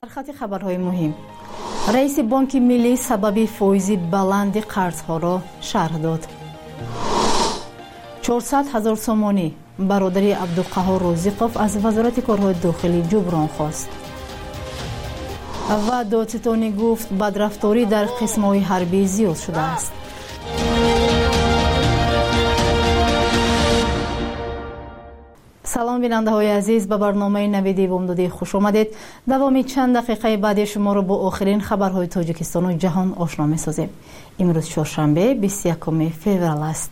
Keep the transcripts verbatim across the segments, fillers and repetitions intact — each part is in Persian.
خط خبرهای مهم. رئیس بانک ملی سبب فایز بلند قرضها را شرح داد. چهارصد هزار سومانی برادری عبدالقهار رازقوف از وزارت کارهای داخلی جبران خواست. و دادستانی گفت بدرفتاری در قسم‌های حربی زیاد شده است. سلام بیننده های عزیز، به برنامه نویدی بامدادی خوش آمدید. دوامی چند دقیقه بعد شما را با آخرین خبرهای تاجیکستان و جهان آشنا می سازیم. امروز چهارشنبه بیست و یکم فوریه است.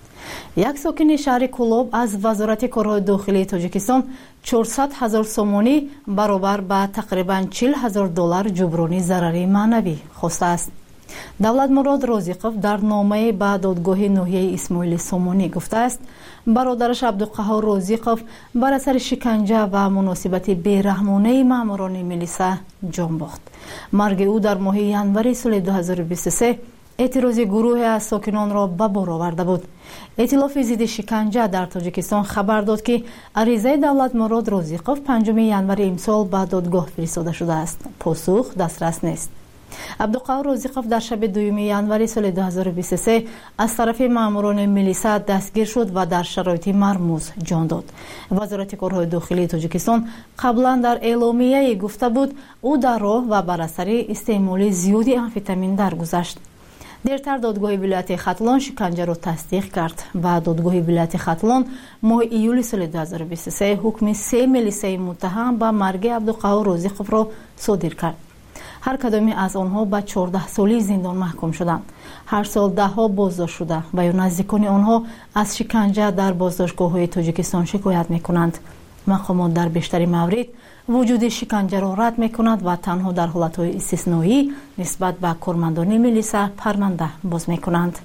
یک ساکن شهر کولاب از وزارت کارهای داخلی تاجیکستان چهارصد هزار سومانی برابر به تقریبا چهل هزار دلار جبرانی ضرری معنوی خواسته است. دولت مراد رازقوف در نامه به دادگاه ناحیه اسماعیل سومانی گفته است برادرش عبدالقهار رازقوف بر اثر شکنجه و مناسبت بیرحمانه ماموران میلیسا جان باخت. مرگ او در ماه ژانویه سال دو هزار و بیست و سه اعتراض گروه از ساکنان را به بار آورده بود. ائتلاف ضد شکنجه در تاجیکستان خبر داد که عریضه دولت مراد رازقوف پنجم ژانویه امسال به دادگاه فرستاده شده است. پاسخ دسترس نیست. عبدالقهار رازقوف در شب دوم ژانویه سال دو هزار و بیست و سه از طرف ماموران میلیسا دستگیر شد و در شرایط مرموز جان داد. وزارت کارهای داخلی تاجیکستان قبلا در اعلامیه گفته بود او در راه و بر اثر استعمال زیادی آمفتامین درگذشت. دیرتر دادگاه ولایت ختلان شکنجه را تصدیق کرد و دادگاه ولایت ختلان ماه ایول سال دو هزار و بیست و سه حکم سه میلیسای متهم به مرگ عبدالقهار رازقوف را صادر کرد. هر کدامی از آنها به چهارده سالی زندان محکوم شدند. هر سال ده ها بازداشت شده و یا نزدیکان آنها از شکنجه در بازداشتگاه‌های تاجیکستان شکایت می‌کنند. مقامات در بیشتر موارد وجود شکنجه را رد می‌کنند و تنها در حالت‌های استثنایی نسبت به کارمندان میلیسا پرونده باز می‌کنند.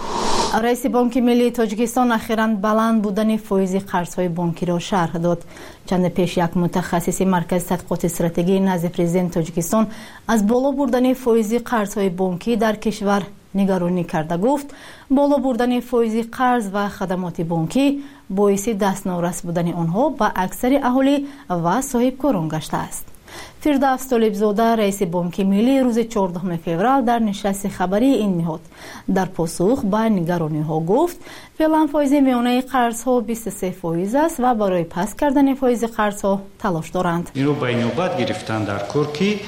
رئیس بانک ملی تاجیکستان اخیراً بلند بودن فایز قرض‌های بانکی را شرح داد. چند پیش یک متخصص مرکز تحقیقات استراتژی نزد پرزیدنت تاجیکستان از بالا بردن فایز قرض‌های بانکی در کشور نگرانی کرده. گفت بالا بردن فایز قرض و خدمات بانکی باعث دستنارس بودن آنها به اکثر اهالی و صاحبکاران گشته است. فردوس طالبزاده رئیس بانک ملی روز چهاردهم فوریه در نشست خبری این نهاد در پاسخ به نگرانی ها گفت فعلا فایز میانه قرض ها بیست و سه فایز است و برای پس کردن فایز قرض ها تلاش دارند. این رو به نوبت گرفتن در کار که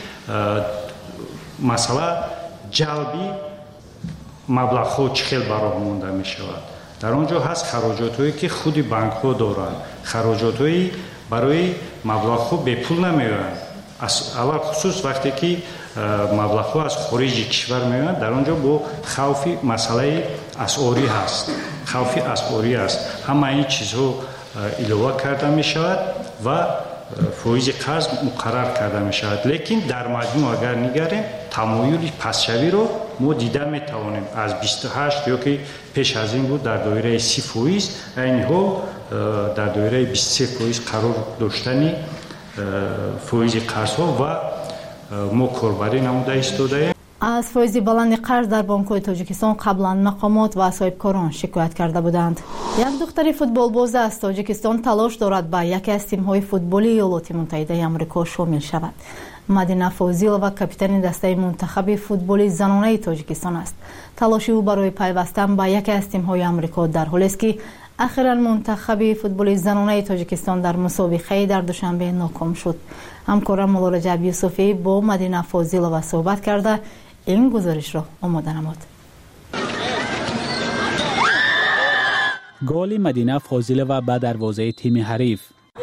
مثلا جلبی مبلغ ها چخیل برای مونده می شود. در آنجا هست خراجات هایی که خود بانک ها دارند، خراجات هایی برای مبلغ ها به پول نمیارند. علاوه خصوص وقتی که مبلغ ها از خارج کشور میآیند در آنجا با خوف مسئله اسعاری هست، خوف اسعاری است. همه این چیزها علاوه کرده می شود و فایز قرض مقرر کرده می شود. لیکن در مجموع اگر نگریم تمایل پسشوی رو ما دیده می توانیم. از بیست و هشت یا که پیش از این بود در دایره سی فایز، اینها در دایره بیست و سه فایز قرار داشتنی فایز قرض ها و ما کاربری نموده ایستاده. از فایز بلند قرض در بانک‌های تاجیکستان قبلا مقامات و صاحبکاران شکایت کرده بودند. یک دختر فوتبال باز از تاجیکستان تلاش دارد به یکی از تیم‌های فوتبالی ایالات متحده آمریکا شامل شود. مدینه فاضلова کاپیتان دسته منتخب فوتبال زنانه تاجیکستان است. تلاش او برای پیوستن به یکی از تیم‌های آمریکا در حالی است که اخیراً منتخب فوتبال زنانه تاجیکستان در مسابقه در دوشنبه ناکام شد. همکارم مولا رجب یوسفی با مدینه فاضلова صحبت کرده این گزارش را آماده نمود. گل مدینه فاضلова به دروازه تیم حریف.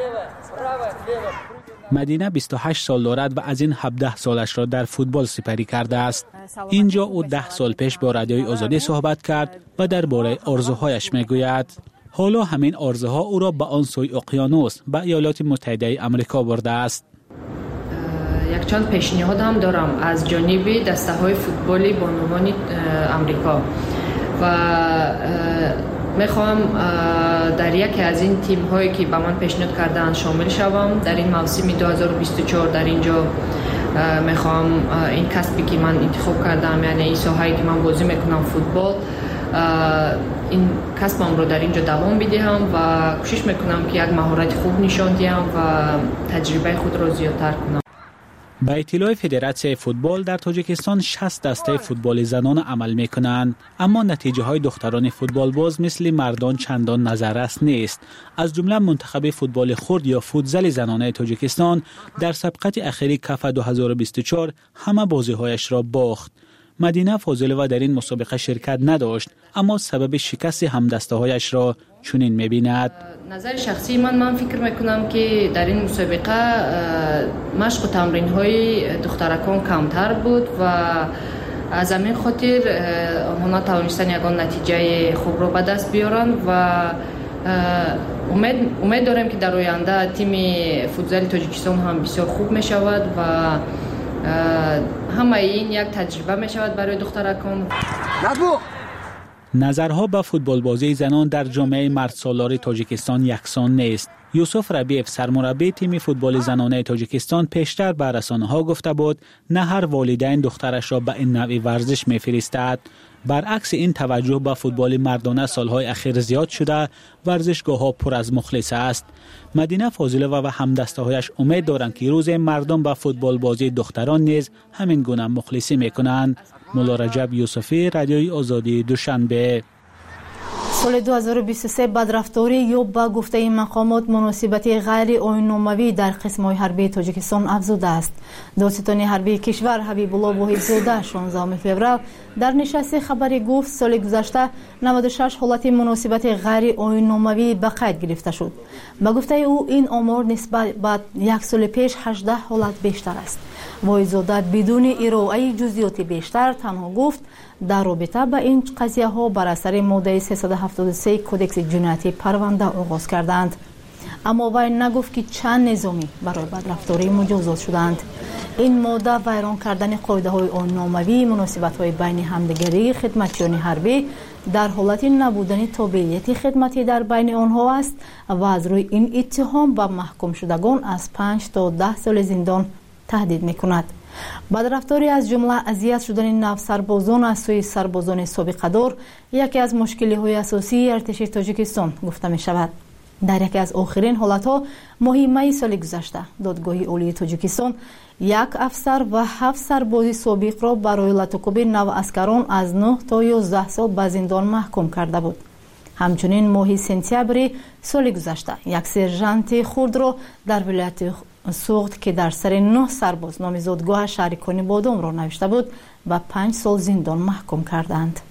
مدینه بیست و هشت سال دارد و از این هفده سالش را در فوتبال سپری کرده است. اینجا او ده سال پیش با رادیوی آزادی صحبت کرد و درباره آرزوهایش میگوید. حالا همین آرزوها او را به آن سوی اقیانوس به ایالات متحده آمریکا برده است. یک چند پیشنهاد هم دارم از جانب دسته های فوتبالی بانوان آمریکا و میخوام در یکی از این تیم هایی که به من پیشنهاد کردن شامل شوم. در این موسم دو هزار و بیست و چهار در اینجا میخوام این کسبی که من انتخاب کردم، یعنی این ساحه‌ای که من بازی میکنم فوتبال، این کسبم رو در اینجا دوام بدهم و کوشش میکنم که یک مهارت خوب نشان دهم و تجربه خود را زیادتر کنم. با اطلاع فدراسیون فوتبال در تاجیکستان شصت دسته فوتبال زنان عمل میکنند، اما نتیجه های دختران فوتبال باز مثل مردان چندان نظررس نیست. از جمله منتخب فوتبال خرد یا فوتزال زنانه تاجیکستان در سبقت اخیری کاف دو هزار و بیست و چهار همه بازی‌هایش را باخت. مدینه فاضلова در این مسابقه شرکت نداشت، اما سبب شکست همدسته‌هایش را چنین می‌بیند. نظر شخصی من من فکر میکنم که در این مسابقه مشق و تمرین‌های دخترکان کمتر بود و از همین خاطر آنها توانستن یگان نتیجه خوب را به دست بیارن و امید امید دارم که در آینده تیم فوتزال تاجیکستان هم بسیار خوب می شود و همه این یک تجربه می شود برای دخترکان. نظرها به فوتبال بازی زنان در جامعه مرد سالار تاجیکستان یکسان نیست. یوسف ربیف سرمربی تیم فوتبال زنانه تاجیکستان پیشتر به رسانه‌ها گفته بود نه هر والدین دخترش را به این نوع ورزش می‌فرستد. برعکس این توجه به فوتبال مردانه سالهای اخیر زیاد شده، ورزشگاه‌ها پر از مخلص است. مدینه فاضلова و همدسته‌هایش امید دارند که روز مردم به فوتبال بازی دختران نیز همین گونه مخلصی می‌کنند. مولا رجب یوسفی، رادیوی آزادی، دوشنبه. سال دو هزار و بیست و سه بدرفتاری یا با گفته این مقامات مناسبت غیر آیین‌ناموی در قسم‌های حربی تاجیکستان افزوده است. دادستان حربی کشور حبیب الله واحدزاده شانزدهم فوریه در نشست خبری گفت سال گذشته نود و شش حالت مناسبت غیر آیین‌ناموی به قید گرفته شد. با گفته او این آمار نسبت به یک سال پیش هجده حالت بیشتر است. واحدزاده بدون ارائه جزئیات بیشتر تنها گفت در رابطه با این قضیه ها بر اثر ماده سیصد و هفتاد و سه کدکس جنایتی پرونده آغاز کردند، اما وی نگفت که چند نظامی برای بدرفتاری مجازات شدند. این ماده ویران کردن قاعده های آیین‌ناموی، مناسبت های بین همدیگری خدمتیان حربی در حالت نبودن تابعیت خدمتی در بین آنها است و از روی این اتهام به محکوم شدگان از پنج تا ده سال زندان تهدید میکند. بدرفتاری از جمله اذیت شدن نو سربازان از سوی سربازان سابقه دار یکی از مشکلی های اساسی ارتش تاجیکستان گفته می شود. در یکی از آخرین حالت ها ماه می سال گذشته دادگاه عالی تاجیکستان یک افسر و هفت سرباز سابق را برای لطکوب نو اسکران از نه تا یازده سال به زندان محکوم کرده بود. همچنین ماه سپتامبر سال گذشته یک سرژانت خرد را در ولایت سوخت که در سر نه سرباز نامزدگاه شهرکانی بادام را نوشته بود و پنج سال زندان محکوم کردند.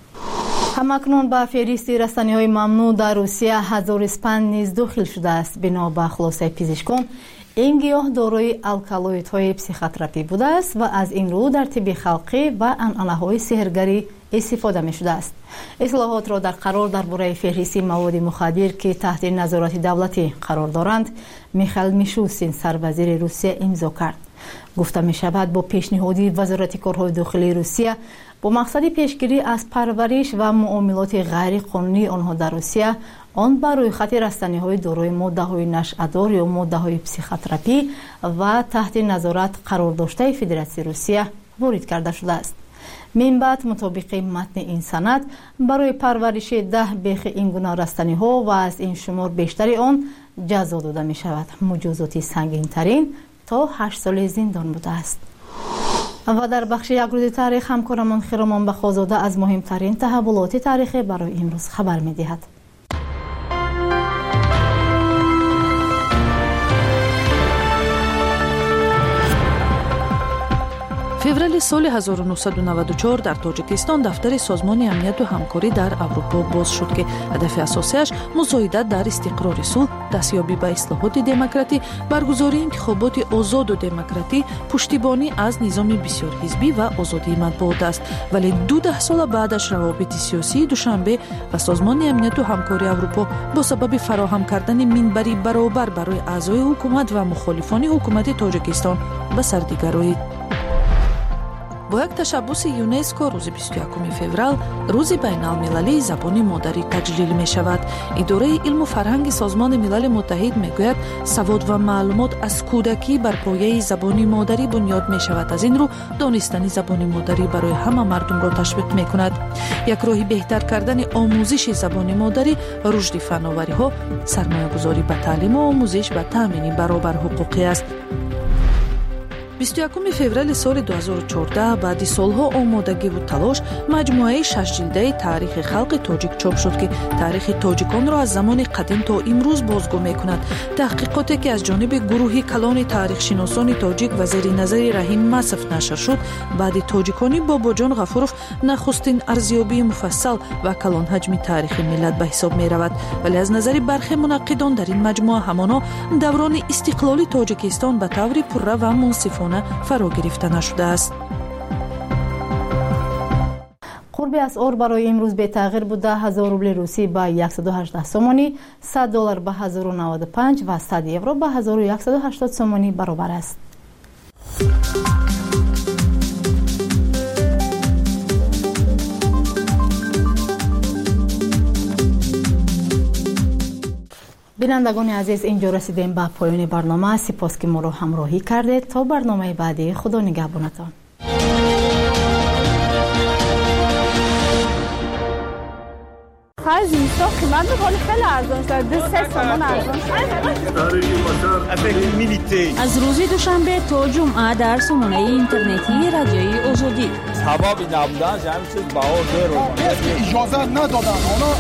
همکنون به فهرست رسانه‌های ممنوع در روسیه هزار اسپند نیز داخل شده است. بنا به خلاصه پزشکان این گیاه دارای الکالویدهای پسیخوتراپی بوده است و از این رو در طب خلقی و عنعنه‌های سحرگری استفاده می شده است. اصلاحات را در قرار درباره فهرست مواد مخدر که تحت نظارت دولتی قرار دارند میخائیل میشوستین سروزیر روسیه امضا کرد. گفته می شود با پیشنهادی وزارت کارهای داخلی روسیه با مقصد پیشگیری از پرورش و معاملات غیر قانونی آنها در روسیه آن بر روی خط رسانه‌های دارای ماده‌های نشعه‌دار یا ماده‌های پسیخوتراپی و تحت نظارت قرار داشته فدراسیون روسیه وارد کرده شده است. من بعد مطابق متن این سند برای پرورش ده بیخ این گونه رسانه‌ها و از این شمار بیشتری آن جزا داده می شود. مجازات سنگین ترین تا هشت سال زندان بوده است. و در بخش یک روز تاریخ همکارمان خیرمان بخوازاده از مهمترین تحولات تاریخی برای امروز خبر می دهد. فеврали соли ҳазору нуҳсаду наваду чор дар тоҷикистон дафтари созмони амнияту ҳамкорӣ дар аврупо боз шуд ки ҳадафи асосияш мусоидат дар истиқрори сулҳ, дастёбӣ ба ислоҳоти демократӣ, баргузории интихоботи озоду демократӣ, пуштибонӣ аз низоми бисёрҳизбӣ ва озодии матбуот аст. вале ду даҳ сола баъдаш равобити сиёсии душанбе ва созмони амнияту ҳамкории аврупо бо сабаби фароҳам кардани минбари баробар барои аъзои ҳукумат ва мухолифони ҳукумати тоҷикистон ба сардига роид. бо як ташаббуси юнеско рӯзи бисту якуми феврал рӯзи байналмилалии забони модарӣ таҷлил мешавад. идораи илму фарҳанги созмони милали муттаҳид мегӯяд савод ва маълумот аз кӯдакӣ бар пояи забони модарӣ бунёд мешавад. аз ин рӯ донистани забони модарӣ барои ҳама мардумро ташвиқ мекунад. як роҳи беҳтар кардани омӯзиши забони модарӣ рушди фанновариҳо, сармоягузорӣ ба таълиму омӯзиш ва таъмини баробар ҳуқуқӣ аст. بیست و یکم فوریه سال دو هزار و چهارده بعد سالها آمادگی و تلاش مجموعه شش جلده تاریخ خلق تاجیک چاپ شد که تاریخ تاجیکان را از زمان قدیم تا امروز بازگو می‌کند. تحقیقاتی که از جانب گروهی کلان تاریخ شناسان تاجیک و زیر نظر رحیم مصف نشر شد، بعد تاجیکانی باباجان غفورов نخستین ارزیابی مفصل و کلان حجم تاریخ ملت به حساب می‌رود، ولی از نظر برخی منقدان در این مجموعه همانا دوران استقلال تاجیکستان به طور پررو و منصفانه فرا گرفته نشده است. قرب اسعار برای امروز به تغییر بوده. هزار روبل روسی به صد و هجده سومانی، صد دلار به هزار و نود و پنج و صد یورو به هزار و صد و هشتاد سومانی برابر است. بینندگان عزیز، اینجا رسیدیم به پایان برنامه. سپاس که ما را همراهی کردید. تا برنامه بعدی، خدا نگهبانتان. خرج اینستا قیمت بخوری خیلی ارزان شد. دو سه تومان ارزان شد. از روز دوشنبه تا جمعه در سامانه اینترنتی رادیوی آزادی سبب نبودن همین چیز بها زیرو اجازه ندادن.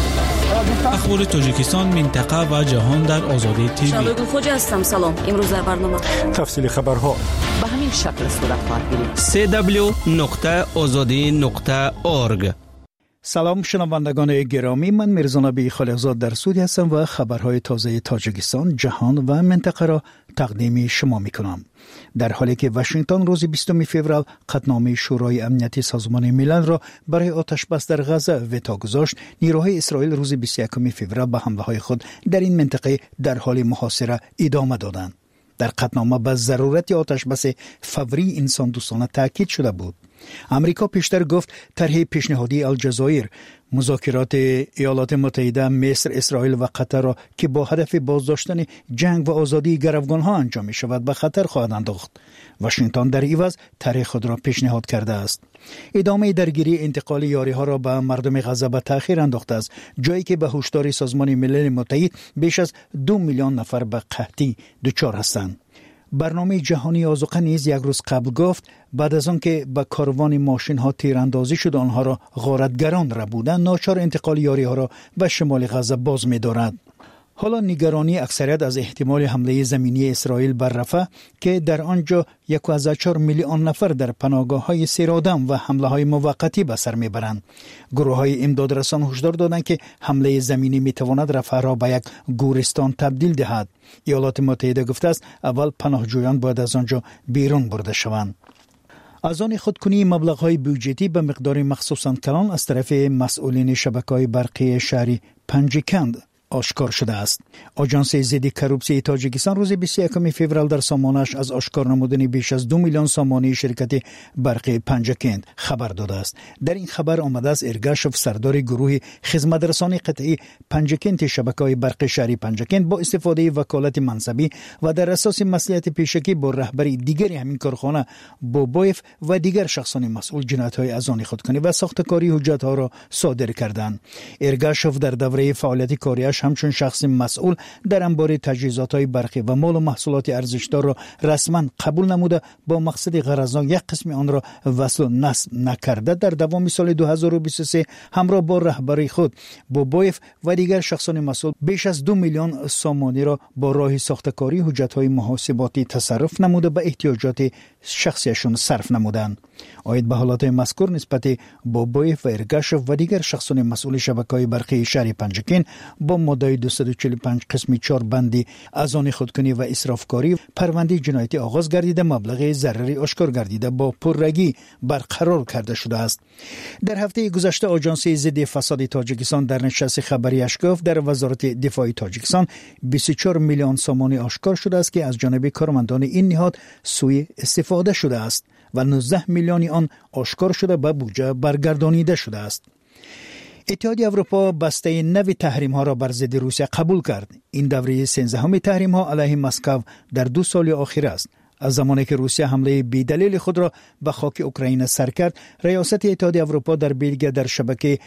اخبار تاجیکستان، منطقه و جهان در آزادی تیوی. شالوگو خوجا هستم. سلام. امروز در برنامه تفصیل خبرها به همین شکل صورت خواهد گرفت. سی دبلیو نقطه آزادی نقطه اورگ. سلام شنوندگان گرامی، من میرزا نبی خالقزاد در سعودی هستم و خبرهای تازه تاجیکستان، جهان و منطقه را تقدیم شما میکنم. در حالی که واشنگتن روز بیستم فوریه قطعنامه شورای امنیتی سازمان ملل را برای آتش بس در غزه وتا گذاشت، نیروهای اسرائیل روز بیست و یکم فوریه به حمله های خود در این منطقه در حال محاصره ادامه دادند. در قطعنامه به ضرورت آتش بس فوری انسان دوستانه تاکید شده بود. امریکا پیشتر گفت طرح پیشنهادی الجزایر، مذاکرات ایالات متحده، مصر، اسرائیل و قطر را که با هدف بازداشتن جنگ و آزادی گروگانها انجام می شود به خطر خواهد انداخت. واشنگتن در عوض طرح خود را پیشنهاد کرده است. ادامه درگیری انتقال یاری ها را به مردم غزه به تأخیر انداخته است، جایی که به هشدار سازمان ملل متحد بیش از دو میلیون نفر به قحطی دچار هستند. برنامه جهانی آذوقه نیز یک روز قبل گفت بعد از آن که به کاروان ماشین ها تیراندازی شد آنها را غارتگران را بودند، ناچار انتقال یاری ها را به شمال غزه باز می دارد. حالا نگرانی اکثریت از احتمال حمله زمینی اسرائیل بر رفح که در آنجا یک و چهار میلیون نفر در پناهگاه های سیرادم و حمله های موقتی به سر میبرند. گروه های امدادرسان هشدار دادند که حمله زمینی میتواند رفح را به یک گورستان تبدیل دهد. ایالات متحده گفته است اول پناهجویان باید از آنجا بیرون برده شوند. از آن خودکنی مبلغ‌های بودجتی به مقدار مخصوصاً کلان از طرف مسئولین شبکه‌های برقی شهری پنجکند آشکار شده است. آژانس ضد کروپسی تاجیکستان روز بیست و یکم فوریه در سامانه‌اش از آشکار نمودن بیش از دو میلیون سامانه شرکت برق پنجکند خبر داده است. در این خبر آمده است ارگاشوف، سردار گروه خدمترسانی قطعی پنجکند شبکه‌های برق شهری پنجکند، با استفاده وکالت منصبی و در اساس مصلحت پیشکی با رهبری دیگری همین کارخانه بوبایف و دیگر شخصان مسئول جنایت‌های از آن خودکنی و ساختکاری حجت‌ها را صادر کردند. ارگاشوف در دوره فعالیت کاریش همچون شخص مسئول در انبار تجهیزات‌های برقی و مال و محصولات ارزشدار را رسما قبول نموده با مقصد غرضناک یک قسم آن را وصل و نصب نکرده در دوام سال دو هزار و بیست و سه همراه با رهبری خود بوبایف و دیگر شخصان مسئول بیش از دو میلیون سامانه را با راه ساختکاری حجت‌های محاسباتی تصرف نموده به احتیاجات شخصیشون صرف نمودند. آید به حالات مذکور نسبت بوبایف و ارگاشوف و دیگر شخصان مسئول شبکه‌های برقی شهر پنجکند با ماده دویست و چهل و پنج قسم چهار بندی از آن خودکنی و اسرافکاری پرونده جنایتی آغاز گردیده، مبلغ ضرری آشکار گردیده با پررگی برقرار کرده شده است. در هفته گذشته آژانس ضد فساد تاجیکستان در نشست خبریش گفت در وزارت دفاع تاجیکستان بیست و چهار میلیون سامانه آشکار شده است که از جانب کارمندان این نهاد سوء استفاده شده است و نوزده میلیون آن آشکار شده به بودجه برگردانیده شده است. اتحادیه اروپا بسته نوی تحریم ها را بر ضد روسیه قبول کرد. این دوره سیزدهم تحریم ها علیه مسکو در دو سال اخیر است. از زمانی که روسیه حمله بی‌دلیل خود را به خاک اوکراین سر کرد، ریاست اتحادیه اروپا در بلژیک در شبکه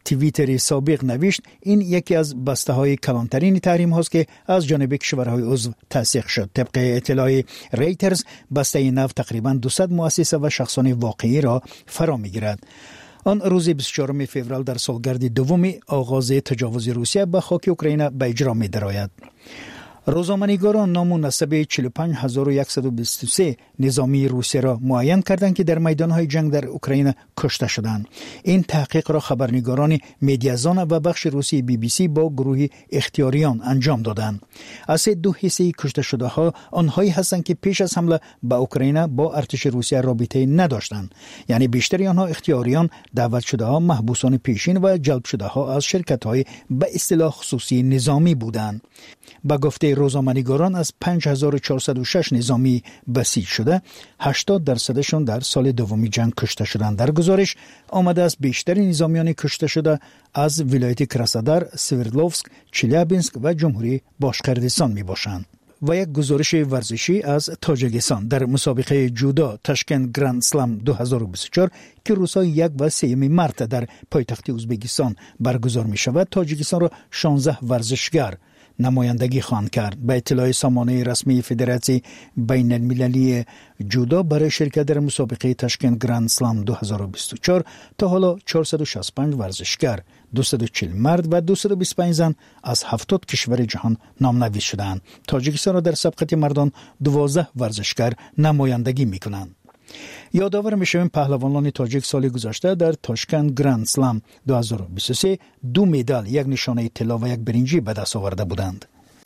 توییتر سابق نوشت این یکی از بسته‌های کلانترین تحریم هاست که از جانب کشورهای عضو تصدیق شد. طبق اطلاع ریترز بسته نو تقریباً دویست مؤسسه و شخصان واقعی را فرا می‌گیرد. آن روز بیست و چهارم فوریه در سالگرد دوم آغاز تجاوز روسیه به خاک اوکراین به اجرا می‌دراید. روزنامه‌نگاران نام و نسب چهل و پنج هزار و صد و بیست و سه نظامی روسیه را معین کردند که در میدان‌های جنگ در اوکراین کشته شدند. این تحقیق را خبرنگاران مدیازان و بخش روسی بی بی سی با گروه اختیاریان انجام دادند. از دو حصه کشته شده ها آنهایی هستند که پیش از حمله به اوکراین با ارتش روسیه رابطه نداشتند. یعنی بیشتر آنها اختیاریان، دعوت شده ها، محبوسان پیشین و جلب شده ها از شرکت‌های به اصطلاح خصوصی نظامی بودند. با گفته روزنامه‌نگاران از پنج هزار و چهارصد و شش نظامی بسیج شده، هشتاد درصدشون در سال دومی جنگ کشته شدند. در گزارش آمده است بیشتر نظامیان کشته شده از ولایت کراسنودار، سوردلوفسک، چلیابینسک و جمهوری باشقردستان می باشند. و یک گزارش ورزشی از تاجیکستان در مسابقه جودو تاشکند گرند سلم دو هزار و بیست و چهار که روزهای یک و سوم مارس در پایتخت ازبکستان برگزار می شود، تاجیکستان را شانزده ورزشگر نمایندگی خواهند کرد. به اطلاع سامانه رسمی فدراسیون بین المللی جودو برای شرکت در مسابقه تاشکند گرند سلم دو هزار و بیست و چهار تا حالا چهارصد و شصت و پنج ورزشگر، دویست و چهل مرد و دویست و بیست و پنج زن از هفتاد کشور جهان نامنویس شدند. تاجیکستان را در سبقت مردان دوازده ورزشگر نمایندگی می‌کنند. یادآور میشویم پهلوانان تاجیک سال گذشته در تاشکند گرند سلم دو هزار و بیست و سه دو مدال، یک نشانه طلا و یک برنجی به دست آورده بودند.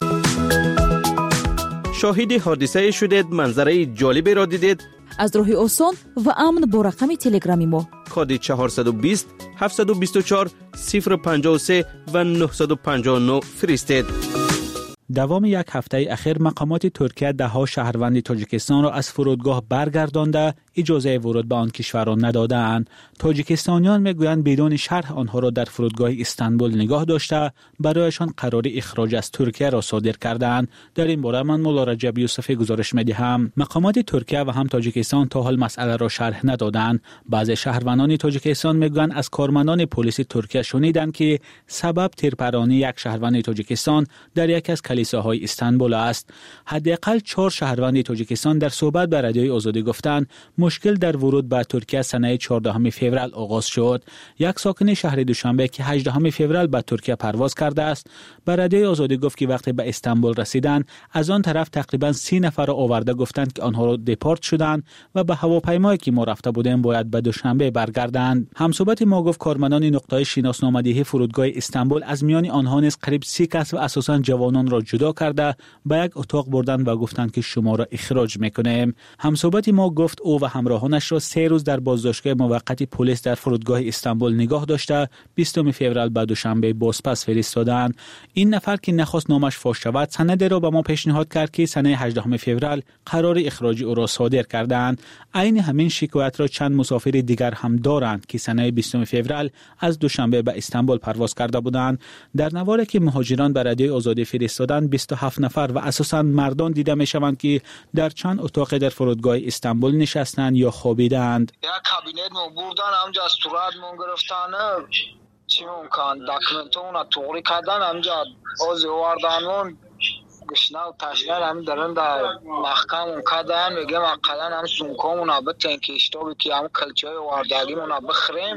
شاهد حادثه شدید، منظره جالبی را دیدید؟ از راه آسان و امن با رقم تلگرامی ما کد چهارصد و بیست هفتصد و بیست و چهار صفر پنجاه و سه و نهصد و پنجاه و نه فرستید. دوام یک هفته اخیر مقامات ترکیه ده ها شهروند تاجیکستان را از فرودگاه برگردانده اجازه ورود به آن کشور را ندادند. تاجیکستانیان میگویند بدون شرح آنها را در فرودگاه استانبول نگاه داشته برایشان قرار اخراج از ترکیه را صادر کردند. در این باره من مولا رجب یوسفی گزارش میدهم. مقامات ترکیه و هم تاجیکستان تا حال مسئله را شرح ندادند. بعضی شهروندان تاجیکستان میگویند از کارمندان پلیس ترکیه شنیدند که سبب تیرپرانی یک شهروند تاجیکستان در یک از کلیساهای استانبول است. حداقل چهار شهروند تاجیکستان در صحبت با رادیوی آزادی گفتند مشکل در ورود به ترکیه سنه چهاردهم فوریه آغاز شد. یک ساکن شهر دوشنبه که هجدهم فوریه به ترکیه پرواز کرده است به رادیوی آزادی گفت که وقتی به استانبول رسیدند از آن طرف تقریبا سی نفر را آورده گفتند که آنها را دپورت شدند و به هواپیمایی که ما رفته بودیم باید به دوشنبه برگردند. همصحبت ما گفت کارمندان نقطه شناسنامه‌دهی فرودگاه استانبول از میان آنها نیز قریب سی کس و اساساً جوانان را جدا کرده به یک اتاق بردند و گفتند که شما را اخراج میکنیم. همصحبت ما گفت او و همراهانش را سه روز در بازداشتگاه موقت پلیس در فرودگاه استانبول نگاه داشته بیستم فوریه به دوشنبه بازپس فرستادند. این نفر که نخواست نامش فاش شود سند را به ما پیشنهاد کرد که سنه هجدهم فوریه قرار اخراج او را صادر کردند. عین همین شکایت را چند مسافر دیگر هم دارند که سنه بیستم فوریه از دوشنبه به استانبول پرواز کرده بودند. در نواری که مهاجران به رادیوی آزادی فرستادند بیست و هفت نفر و اساساً مردان دیده میشوند که در چند اتاق در فرودگاه استانبول نشستند یا خوابیدند. یا کابینت مو بردن همجا از صورت مون گرفتن چی ممکن داکیومنتون توری کردن همجا از واردانون گشنه و تشنه هم درن در محکم کردن میگه مقدن هم سونکامون به تنکیشتابی که هم کلچه واردگیمون بخریم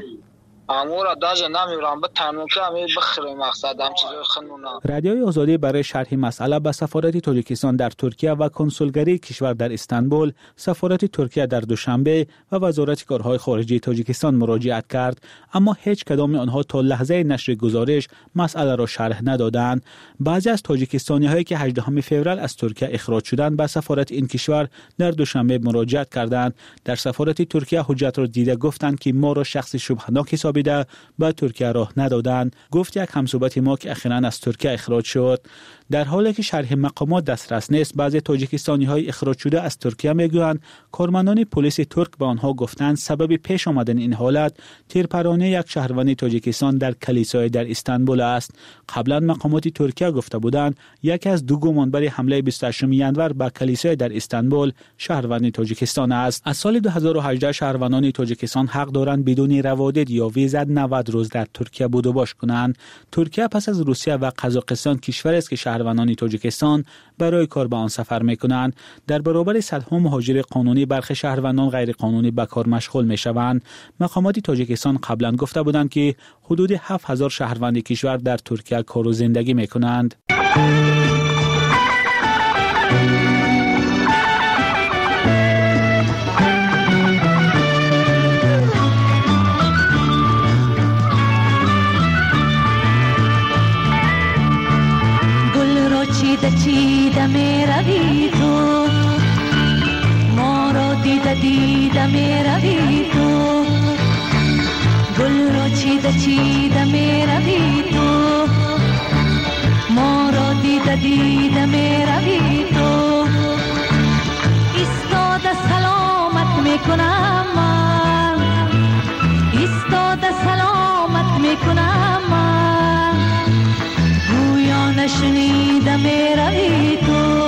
امور داز نمیرم به تنوک همی بخریم مقصد هم چیزای خنونا. رادیوی آزادی برای شرح مسئله به سفارت تاجیکستان در ترکیه و کنسولگری کشور در استانبول، سفارت ترکیه در دوشنبه و وزارت کارهای خارجه تاجیکستان مراجعت کرد، اما هیچ کدام آنها تا لحظه نشر گزارش مسئله را شرح ندادند. بعضی از تاجیکستانی هایی که هجدهم فوریه از ترکیه اخراج شدند به سفارت این کشور در دوشنبه مراجعت کردند. در سفارت ترکیه حجت را دیده گفتند که ما را شخص شبهناک حساب بیده به ترکیه راه ندادند. گفت یک همصحبت ما که اخیراً از ترکیه اخراج شد. در حالی که شرح مقامات دسترس نیست، بعضی تاجیکستانی های اخراج شده از ترکیه میگویند کارمندان پلیس ترک به آنها گفتند سبب پیش آمدن این حالت تیرپرانی یک شهروند تاجیکستان در کلیسای در استانبول است. قبلا مقامات ترکیه گفته بودند یکی از دو گمانبر حمله بیست و هشتم ژانویه به کلیسای در استانبول شهروند تاجیکستان است. از سال دو هزار و هجده شهروندان تاجیکستان حق دارند بدون روادید یا ویزا نود روز در ترکیه بود و باش کنند. ترکیه پس از روسیه و قزاقستان کشوری است که شهروندان تاجیکستان برای کار به آن سفر می‌کنند. در برابر صدها مهاجر قانونی برخی شهروندان غیر قانونی به کار مشغول می‌شوند. مقامات تاجیکستان قبلا گفته بودند که حدود هفت هزار شهروند کشور در ترکیه کار و زندگی می‌کنند. چیده چیده می روی تو، ما را دیده دیده می روی تو، گل را چیده چیده می روی تو، ما را دیده دیده می روی تو، ایستاده سلامت می کنم من، ایستاده سلامت می کنم من، گویا نشنیده می روی تو،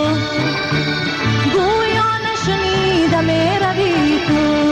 گویا نشنیده می روی تو.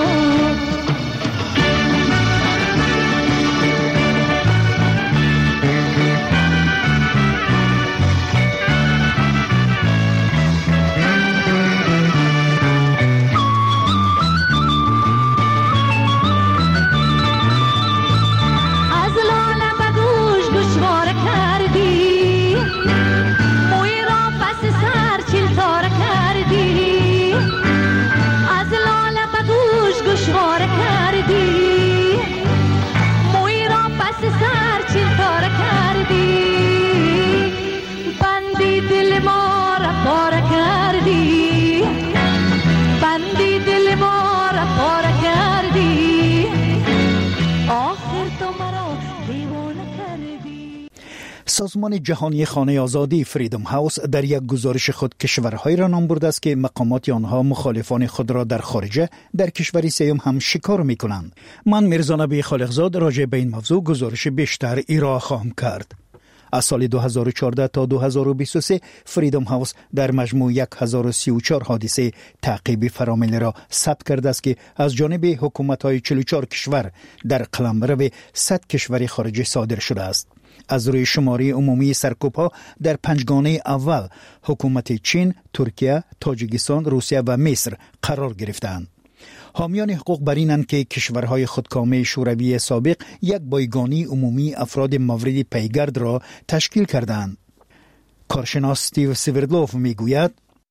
سازمان جهانی خانه آزادی فریدم هاوس در یک گزارش خود کشورهای را نام برده است که مقامات آنها مخالفان خود را در خارج در کشور سیوم هم شکار می کنند. من میرزا نبی خالقزاد راجع به این موضوع گزارش بیشتر ارائه خواهم کرد. از سال دو هزار و چهارده تا دو هزار و بیست و سه فریدم هاوس در مجموع هزار و سی و چهار حادثه تعقیب فراملی را ثبت کرده است که از جانب حکومت‌های چهل و چهار کشور در قلمرو صد کشور خارجی صادر شده است. از روی شماره عمومی سرکوب‌ها در پنجگانه اول حکومت چین، ترکیه، تاجیکستان، روسیه و مصر قرار گرفتند. حامیان حقوق بر اینند که کشورهای خودکامه شوروی سابق یک بایگانی عمومی افراد مورد پیگرد را تشکیل کردند. کارشناس استیو سیوردلوف میگوید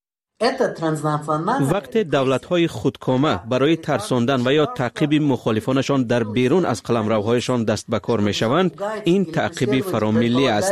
وقت دولت‌های خودکامه برای ترساندن و یا تعقیب مخالفانشان در بیرون از قلمروهایشان دست به کار می‌شوند، این تعقیب فراملی است.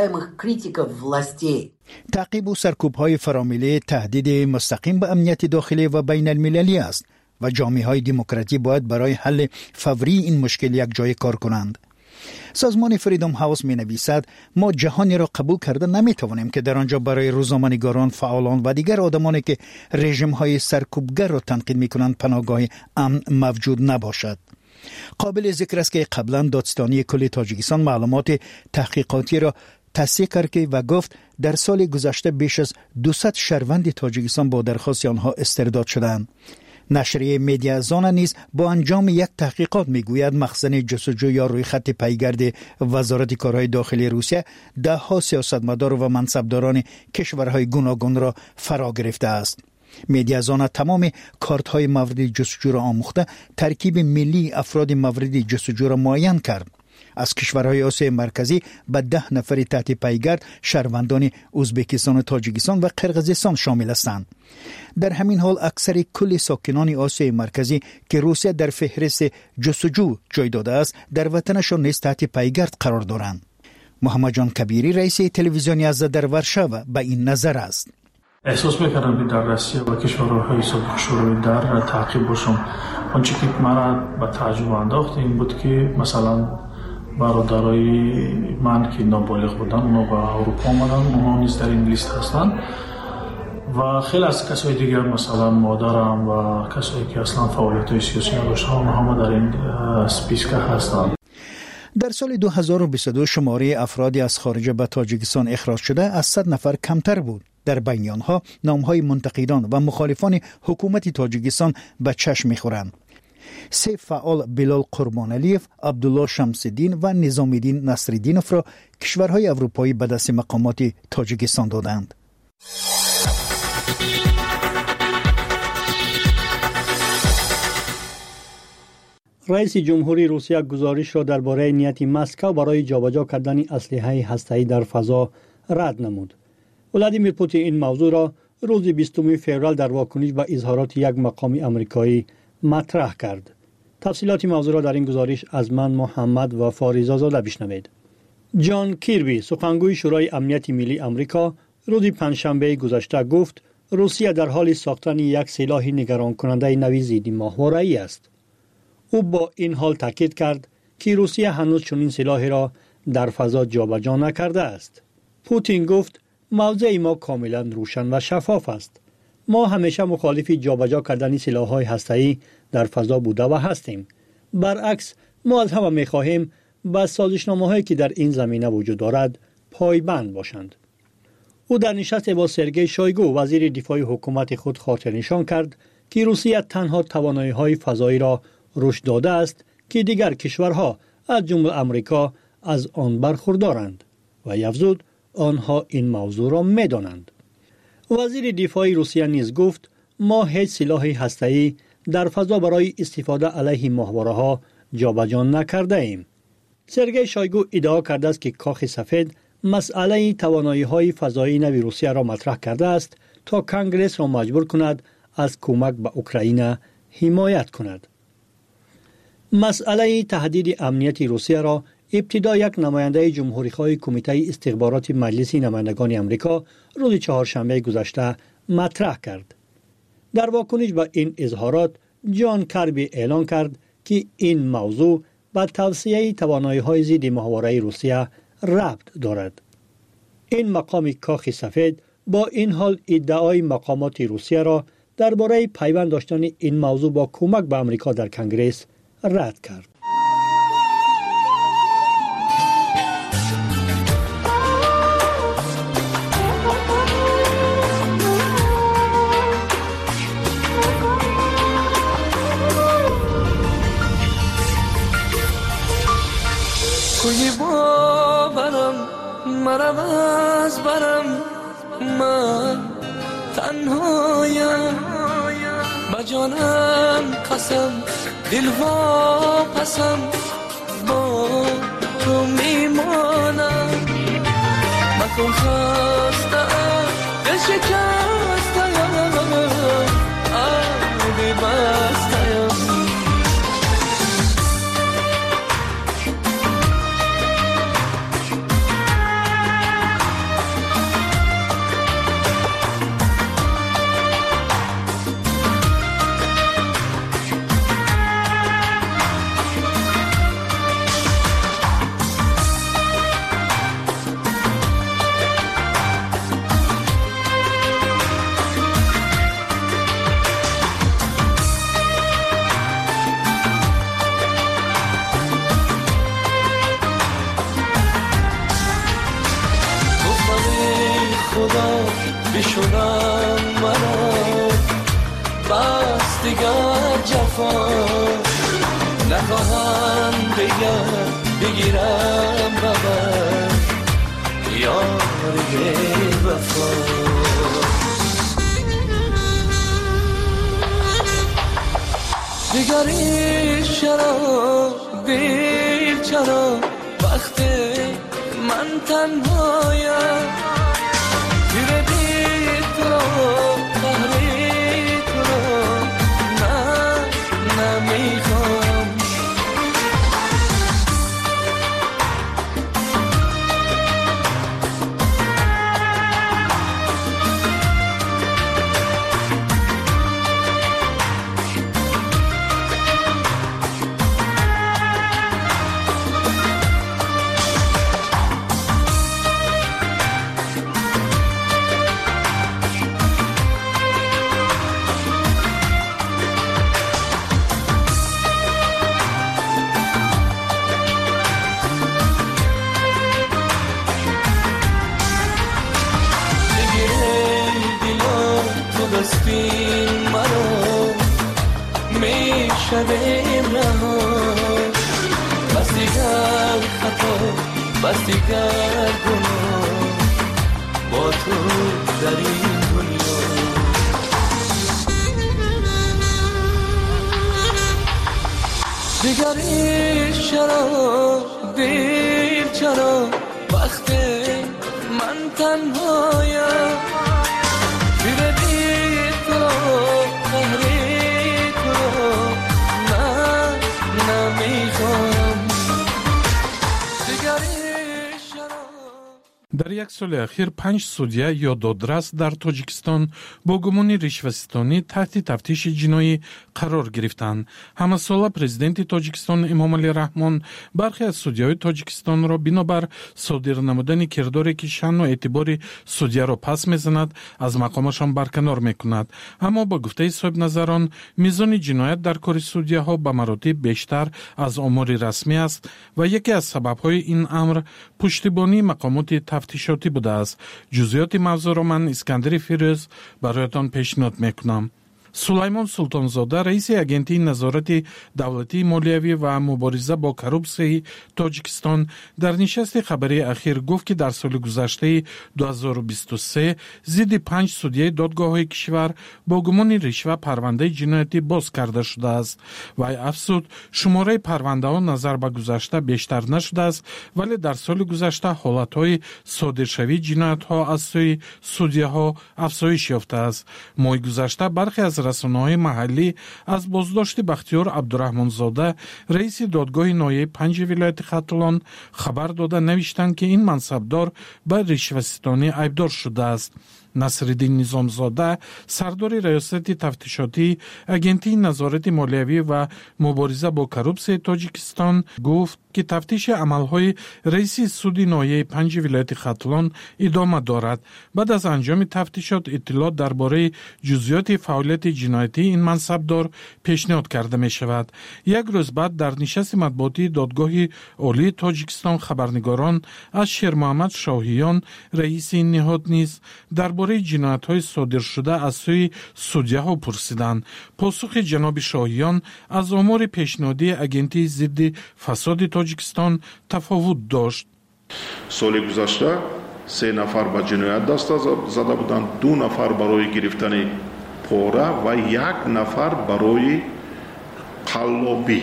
تعقیب و سرکوب‌های فراملی تهدید مستقیم به امنیت داخلی و بین المللی است و جامعه‌های دموکراتی باید برای حل فوری این مشکل یک جای کار کنند. سازمان فریدم هاوس می نویسد ما جهانی را قبول کرده نمی توانیم که در آنجا برای روزنامه‌نگاران، فعالان و دیگر آدمانی که رژیم های سرکوبگر را تنقید می کنند پناهگاه امن موجود نباشد. قابل ذکر است که قبلا دادستانی کل تاجیکستان معلومات تحقیقاتی را تصدیق کرد و گفت در سال گذشته بیش از دویست شهروند تاجیکستان با درخواست آنها استرداد شدند. نشریه مدیا زانا نیز با انجام یک تحقیقات میگوید مخزن جستجو یا روی خط پیگرد وزارت کارهای داخلی روسیه ده ها سیاستمدار و منصبداران کشورهای گوناگون را فرا گرفته است. مدیا زانا تمام کارت های مورد جستجو را آموخته ترکیب ملی افراد مورد جستجو را معین کرد. از کشورهای آسیای مرکزی به ده نفر تحت پیگرد شهروندان ازبکستان و تاجیکستان و قرقیزستان شامل هستند. در همین حال اکثر کل ساکنان آسیای مرکزی که روسیه در فهرست جستجو جای داده است در وطنشان نیز تحت پیگرد قرار دارند. محمد جان کبیری رئیس تلویزیونی از در ورشاو به این نظر است. احساس می‌کردم که در روسیه و کشورهای سابق شوروی در تعقیب باشم. آنچه که مرا به تعجب انداخت این بود که مثلا برادرای من که نابالغ بودن اونا به اروپا آمدن، اونا نیز در این لیست هستن و خیلی از کسای دیگر مثلا مادرم و کسایی که اصلا فعالیت‌های سیاسی نداشتن اونها در این اسپیسکا هستن. در سال دو هزار و بیست و دو شماره افرادی از خارج به تاجیکستان اخراج شده از صد نفر کمتر بود. در بین آنها نام‌های منتقدان و مخالفان حکومت تاجیکستان به چشم می‌خورند. سه فعال بلال قربانعلیف، عبدالله شمس‌الدین و نظام‌الدین نصرالدینوف را کشورهای اروپایی به دست مقامات تاجیکستان دادند. رئیس جمهوری روسیه گزارش را درباره نیت مسکو برای جابجا کردن اسلحه هسته‌ای در فضا رد نمود. ولادیمیر پوتین این موضوع را روز بیستم فوریه در واکنش به اظهارات یک مقام آمریکایی مطرح کرد. تفصیلات موضوع را در این گزارش از من محمد و فاریزا زاده بشنوید. جان کیربی، سخنگوی شورای امنیت ملی آمریکا، روز پنجشنبه گذشته گفت روسیه در حال ساختن یک سلاح نگران کننده نوی ضد ماهواره‌ای است. او با این حال تاکید کرد که روسیه هنوز چنین سلاحی را در فضا جابجا نکرده است. پوتین گفت موضع ما کاملا روشن و شفاف است. ما همیشه مخالف جابجا کردن سلاح‌های هسته‌ای در فضا بوده و هستیم. برعکس ما از همه می‌خواهیم به سازشنامه‌هایی که در این زمینه وجود دارد پایبند باشند. او در نشست با سرگئی شویگو وزیر دفاع حکومت خود خاطر نشان کرد که روسیه تنها توانایی‌های فضایی را رشد داده است که دیگر کشورها از جمله آمریکا از آن برخوردارند و افزود آنها این موضوع را می‌دانند. وزیر دفاع روسیه نیز گفت ما هیچ سلاح هسته‌ای در فضا برای استفاده علیه ماهواره‌ها جابجا نکرده ایم. سرگئی شویگو ادعا کرده است که کاخ سفید مسئله توانایی‌های فضایی نوی روسیه را مطرح کرده است تا کنگره را مجبور کند از کمک به اوکراین حمایت کند. مسئله تهدید امنیت روسیه را ابتدا یک نماینده جمهوری‌خواه کمیته استخبارات مجلس نمایندگان آمریکا روز چهارشنبه گذشته مطرح کرد. در واکنش به این اظهارات جان کیربی اعلام کرد که این موضوع به توسعه توانایی‌های ضد ماهواره روسیه ربط دارد. این مقام کاخ سفید با این حال ادعای مقامات روسیه را درباره پیوند داشتن این موضوع با کمک به آمریکا در کنگره رد کرد. کوی باورم مرم از برم من تنهایم با جانم قسم دل واپسم با تو میمانم مکن خستم دل شکستم آبی بستم بشونم مرا بس دیگر جفا نخواهم دیگر بگیرم ببر یاری وفا دیگری چرا دیر چرا وقتی من تنهایم شویم رها بس دیگر خطا بس دیگر گناه با تو در این دنیا دیگر عشق چرا دیر چرا وقت من تنهایم پیر دیر تو قهری تو نه نمیخوام دیگر عشق چرا. در یک سال اخیر پنج سودیا یا دادرس در تاجیکستان با گمان رشوه‌ستانی تحت تفتیش جنایی قرار گرفتند. همساله پرزیدنت تاجیکستان امام علی رحمان برخی از سودیای تاجیکستان را بنابر صادر نمودن کرداری که شأن و اعتبار سودیا را پس میزند از مقامشان برکنار میکند. اما با گفته صاحب نظران میزان جنایت در کار سودیاها به مراتب بیشتر از آمار رسمی است و یکی از سببهای این امر پشتیبانی مقامات تفتیشاتی بوده است. جزئیات موضوع را من اسکندر فیروز برایتان پیشنهاد میکنم. سلیمان سلطانزاده رئیس اگنتی نظارت دولتی مالیوی و مبارزه با کروپسیای تاجیکستان در نشست خبری اخیر گفت که در سال گذشته دو هزار و بیست و سه ضد پنج سودیای دادگاه‌های کشور با گمان رشوه پرونده جنایتی باز کرده شده است. وی افزود شماره پرونده ها نظر به گذشته بیشتر نشده است ولی در سال گذشته حالت‌های صادرشوی جنایت‌ها از سوی سودیاها افزایش یافته است. ماه گذشته برخی از رسانه‌های محلی از بازداشت بختیار عبدالرحمن‌زاده رئیس دادگاه نایب پنج ولایت ختلان خبر داده نوشتند که این منصبدار به رشوه‌ستانی ایبدار شده است. نصرالدین نظامزاده سردار ریاست تفتیشاتی اگنتی نظارت مالیوی و مبارزه با کروپسیای تاجیکستان گفت که تفتیش عملهای رئیس سود نایب پنج ولایت ختلان ادامه دارد. بعد از انجام تفتیشات اطلاعات درباره جزئیات فعالیت جنایتی این منصبدار پیشنهاد کرده می شود. یک روز بعد در نشست مطبوعاتی دادگاه عالی تاجیکستان خبرنگاران از شیر محمد شاهیان رئیس این نهاد نیز درباره جنایت‌های صادر شده از سوی سودیاها پرسیدند. پاسخ جناب شاهیان از آمار پیشنهادی اگنتی ضد فساد تاجیکستان تفاوت داشت. سال گذشته سه نفر به جنایت دست زده بودند، دو نفر برای گرفتن پاره و یک نفر برای قلابی.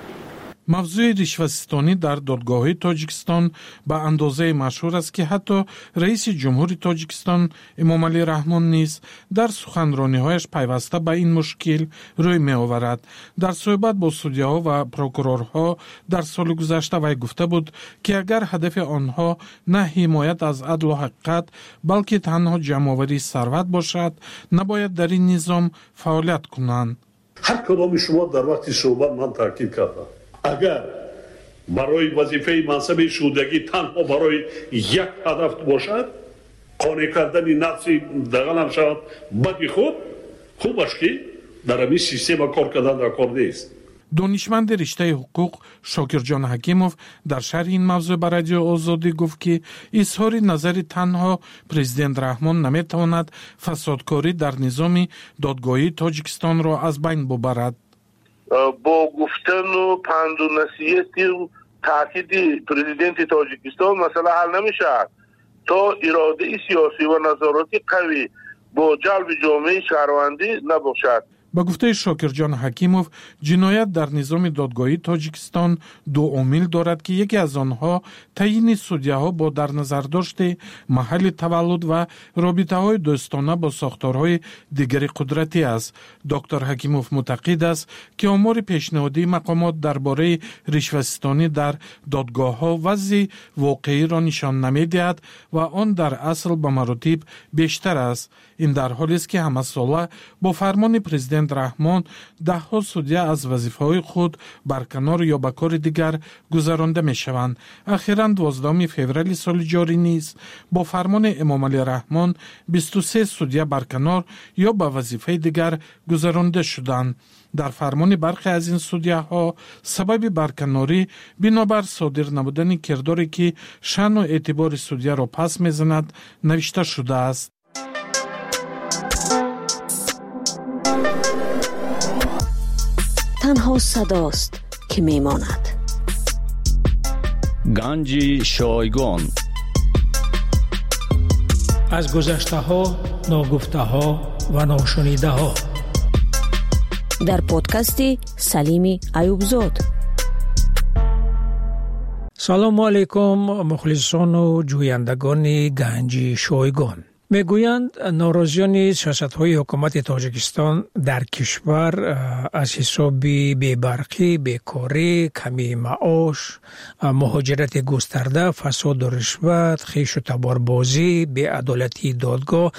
موضوع رشوه‌ستانی در دادگاه‌های تاجیکستان به اندازه مشهور است که حتی رئیس جمهوری تاجیکستان امام علی رحمان نیز در سخنرانی‌هایش پیوسته به این مشکل روی می‌آورد. در صحبت با سودیاها و پروکورورها در سال گذشته وی گفته بود که اگر هدف آنها نه حمایت از عدل و حقیقت بلکه تنها جمع‌آوری ثروت باشد نباید در این نظام فعالیت کنند. هر کدام شما در وقت صحبت من تاکید کردم اگر برای وظیفه منصب شودگی تنها برای یک هدف باشد قانع کردن نفسی دغل هم شود بدی خود خوب است که در همین سیستم کار کردن در کار نیست. دانشمند رشته حقوق شاکرجان حکیموف در شرح این موضوع به رادیو آزادی گفت که اظهار نظر تنها پرزیدنت رحمان نمیتواند فسادکاری در نظام دادگاهی تاجیکستان را از بین ببرد. با گفتن و پند و نصیحت و تاکید پرزیدنت تاجیکستان مسئله حل نمیشه تا اراده سیاسی و نظارتی قوی با جلب جامعه شهروندی نباشد. با گفته شاکرجان حکیموف جنایت در نظام دادگاهی تاجیکستان دو عامل دارد که یکی از آنها تعیین سودیاها با در نظر داشته محل تولد و رابطه‌های دوستانه با ساختارهای دیگر قدرتی است. دکتر حکیموف معتقد است که آمار پیشنهادی مقامات درباره رشوه‌ستانی در دادگاه‌ها وضع واقعی را نشان نمی‌دهد و آن در اصل به مراتب بیشتر است. این در حالی است که همساله با فرمان پرزیدنت رحمان ده ها سودیا از وظیفه‌های خود برکنار یا به کار دیگر گذرانده می‌شوند. اخیراً دوازدهم فوریه سال جاری نیز با فرمان امام علی رحمان بیست و سه سودیا برکنار یا به وظیفه دیگر گذرانده شدند. در فرمان برخی از این سودیاها سبب برکناری بنابر صادر نبودن کرداری که شأن و اعتبار سودیا را پس می‌زند نوشته شده است. تنها تنها صداست که میماند. گنج شایگان. از گذشته ها، ناگفته ها و ناشنیده ها. در پادکست سلیم ایوبزاد. سلام علیکم مخلصان و جویندگان گنج شایگان. میگویند ناراضیان سیاست‌های حکومت تاجیکستان در کشور از حساب بی‌برقی، بیکاری، کمی معاش، مهاجرت گسترده، فساد و رشوت، خویش و تباربازی، بی‌عدالتی دادگاه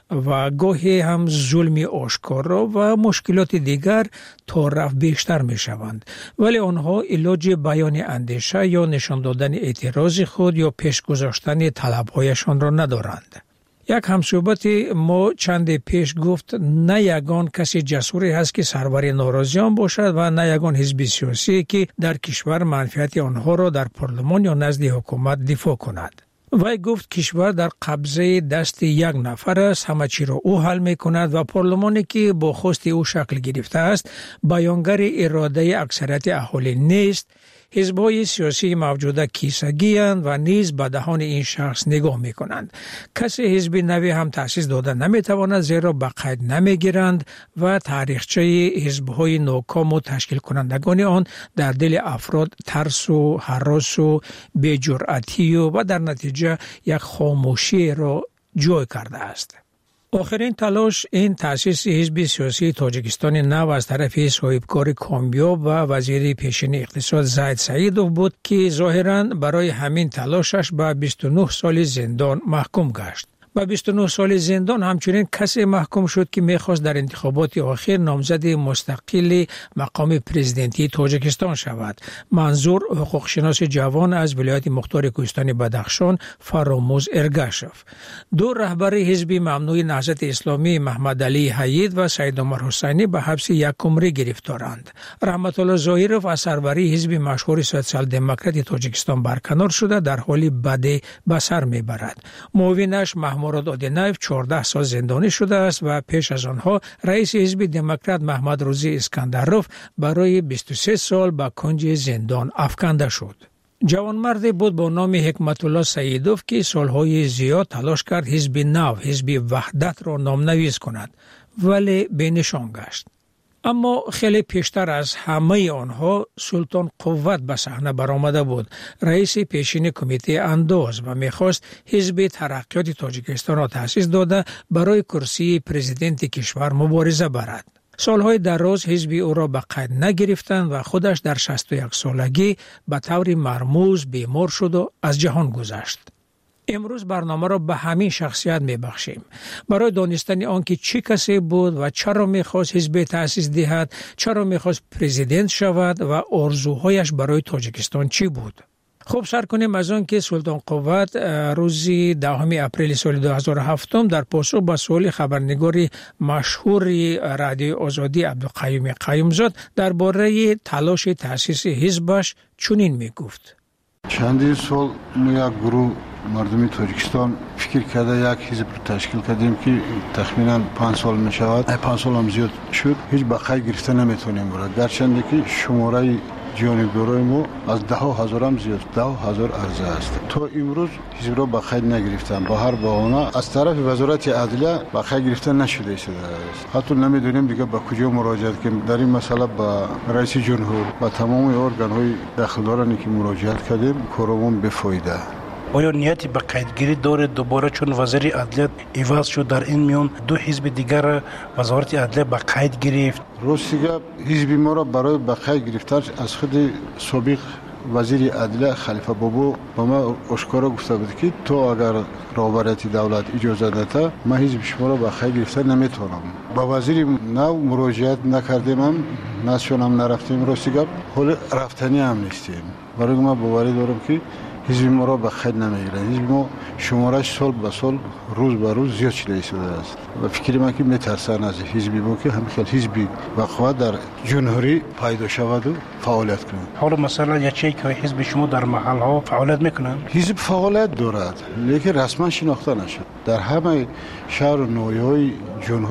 و گاهی هم ظلم آشکارا و مشکلات دیگر تا رفت بیشتر می شوند. ولی آنها علاج بیان اندیشه یا نشان دادن اعتراض خود یا پیش گذاشتن طلب‌هایشان را ندارند. یک همصحبت ما چند پیش گفت نه یگان کسی جسوری هست که سرور ناراضیان باشد و نه یگان حزب سیاسی که در کشور منفعت آنها را در پارلمان یا نزد حکومت دفاع کند. وی گفت کشور در قبضه دست یک نفر است، همه چی را او حل می کند و پارلمانی که با خواست او شکل گرفته است بیانگر اراده اکثریت اهالی نیست. حزب‌های سیاسی موجوده کیسگی اند و نیز به دهان این شخص نگاه می کنند. کسی حزب نوی هم تأسیس داده نمی تواند زیرا به قید نمی گیرند و تاریخچه حزب‌های ناکام و تشکیل کنندگان آن در دل افراد ترس و هراس و بی‌جرأتی و, و در نتیجه یک خاموشی را جای کرده است. آخرین تلاش این تأسیس حزب سیاسی تاجیکستان نو از طرف صاحبکار کامیاب و وزیر پیشین اقتصاد زید سعیدوف بود که ظاهراً برای همین تلاشش به بیست و نه سال زندان محکوم گشت. با بیست و نه سال زندان همچنین کسی محکوم شد که میخواست در انتخابات آخر نامزد مستقل مقام پرزیدنتی تاجیکستان شود. منظور حقوق شناس جوان از ولایت مختار کوهستان بدخشان فراموز ارگاشف. دو رهبر حزب ممنوع نهضت اسلامی محمد علی حید و سید عمر حسینی به حبس یک عمره گرفتارند. رحمت الله ظاهرов از سروری حزب مشهور سوسیال دموکرات تاجیکستان برکنار شده در حالی بد به سر میبرد. معاونش مراد آدینایف چهارده سال زندانی شده است و پیش از آنها رئیس حزب دموکرات محمد روزی اسکندروف برای بیست و سه سال به کنج زندان افکنده شد. جوانمردی بود با نام حکمت الله سعیدوف که سالهای زیاد تلاش کرد حزب نو، حزب وحدت را نامنویس کند ولی بینشان گشت. اما خیلی پیشتر از همه آنها سلطان قوت به صحنه برآمده بود، رئیس پیشین کمیته انداز و میخواست حزب ترقیات تاجیکستان را تأسیس داده برای کرسی پرزیدنت کشور مبارزه برد. سالهای دراز حزب او را به قید نگرفتند و خودش در شصت و یک سالگی به طور مرموز بیمار شد و از جهان گذشت. امروز برنامه را به همین شخصیت میبخشیم برای دانستن آنکه چه کسی بود و چرا میخواست حزب تأسیس دهد، چرا میخواست پرزیدنت شود و آرزوهایش برای تاجیکستان چی بود. خب سر کنیم از آن که سلطان قوت روز دهم اپریل سال دو هزار و هفت در پاسخ به سوال خبرنگار مشهور رادیو آزادی عبدالقیوم قیومزاد درباره تلاش تأسیس حزبش چنین میگفت: چندین سال ما یک گروه مردمی تاجیکستان فکر کرده یک حزب رو تشکیل کردیم که تخمینا پنج سال می شود. پنج سال هم زیاد شد. هیچ بقای گرفته نمیتونیم برد. گرچند که شماره جانبدارای ما از ده هزار هم زیاد، ده هزار عرضه است. تا امروز حزب را بقای نگرفتن. با هر بهانه از طرف وزارت عدلیه بقای گرفته نشده است. حتی نمیدونیم دیگه به کجا مراجعه کنیم. در این مسئله با رئیس جمهور و تمام ارگان های داخلدارانی که مراجعت کردیم کارمون بفایده. آیا نیتی به قیدگیری داره دوباره چون وزیر عدلیه عوض شد در این میان دو حزب دیگر وزارت عدلیه به قید گرفت؟ راستیگه حزب ما را برای به قید گرفتن از خود سابق وزیر عدلیه خلیفه بابو با ما آشکارا گفته بود که تو اگر رهبریت دولت اجازه نده ما حزب شما را به قید گرفتن نمیتونم. با وزیر نو مراجعت نکردیم، هم نشون هم نرفتیم. راستیگه حال رفتنی هم نیستیم. برای ما باوری دارم که حزب ما را به قید نمیگیرند. حزب ما شمارش سال به سال روز به روز زیاد شده شده است و فکر من که میترسن از حزبی ما که همین حزبی وقوع در جمهوری پیدا شود و فعالیت کنند. حالا مثلا یکی که حزب شما در محل ها فعالیت میکنند؟ حزب فعالیت دارد لیکن رسما شناخته نشد. در همه شهر و ناحیه‌های جمهور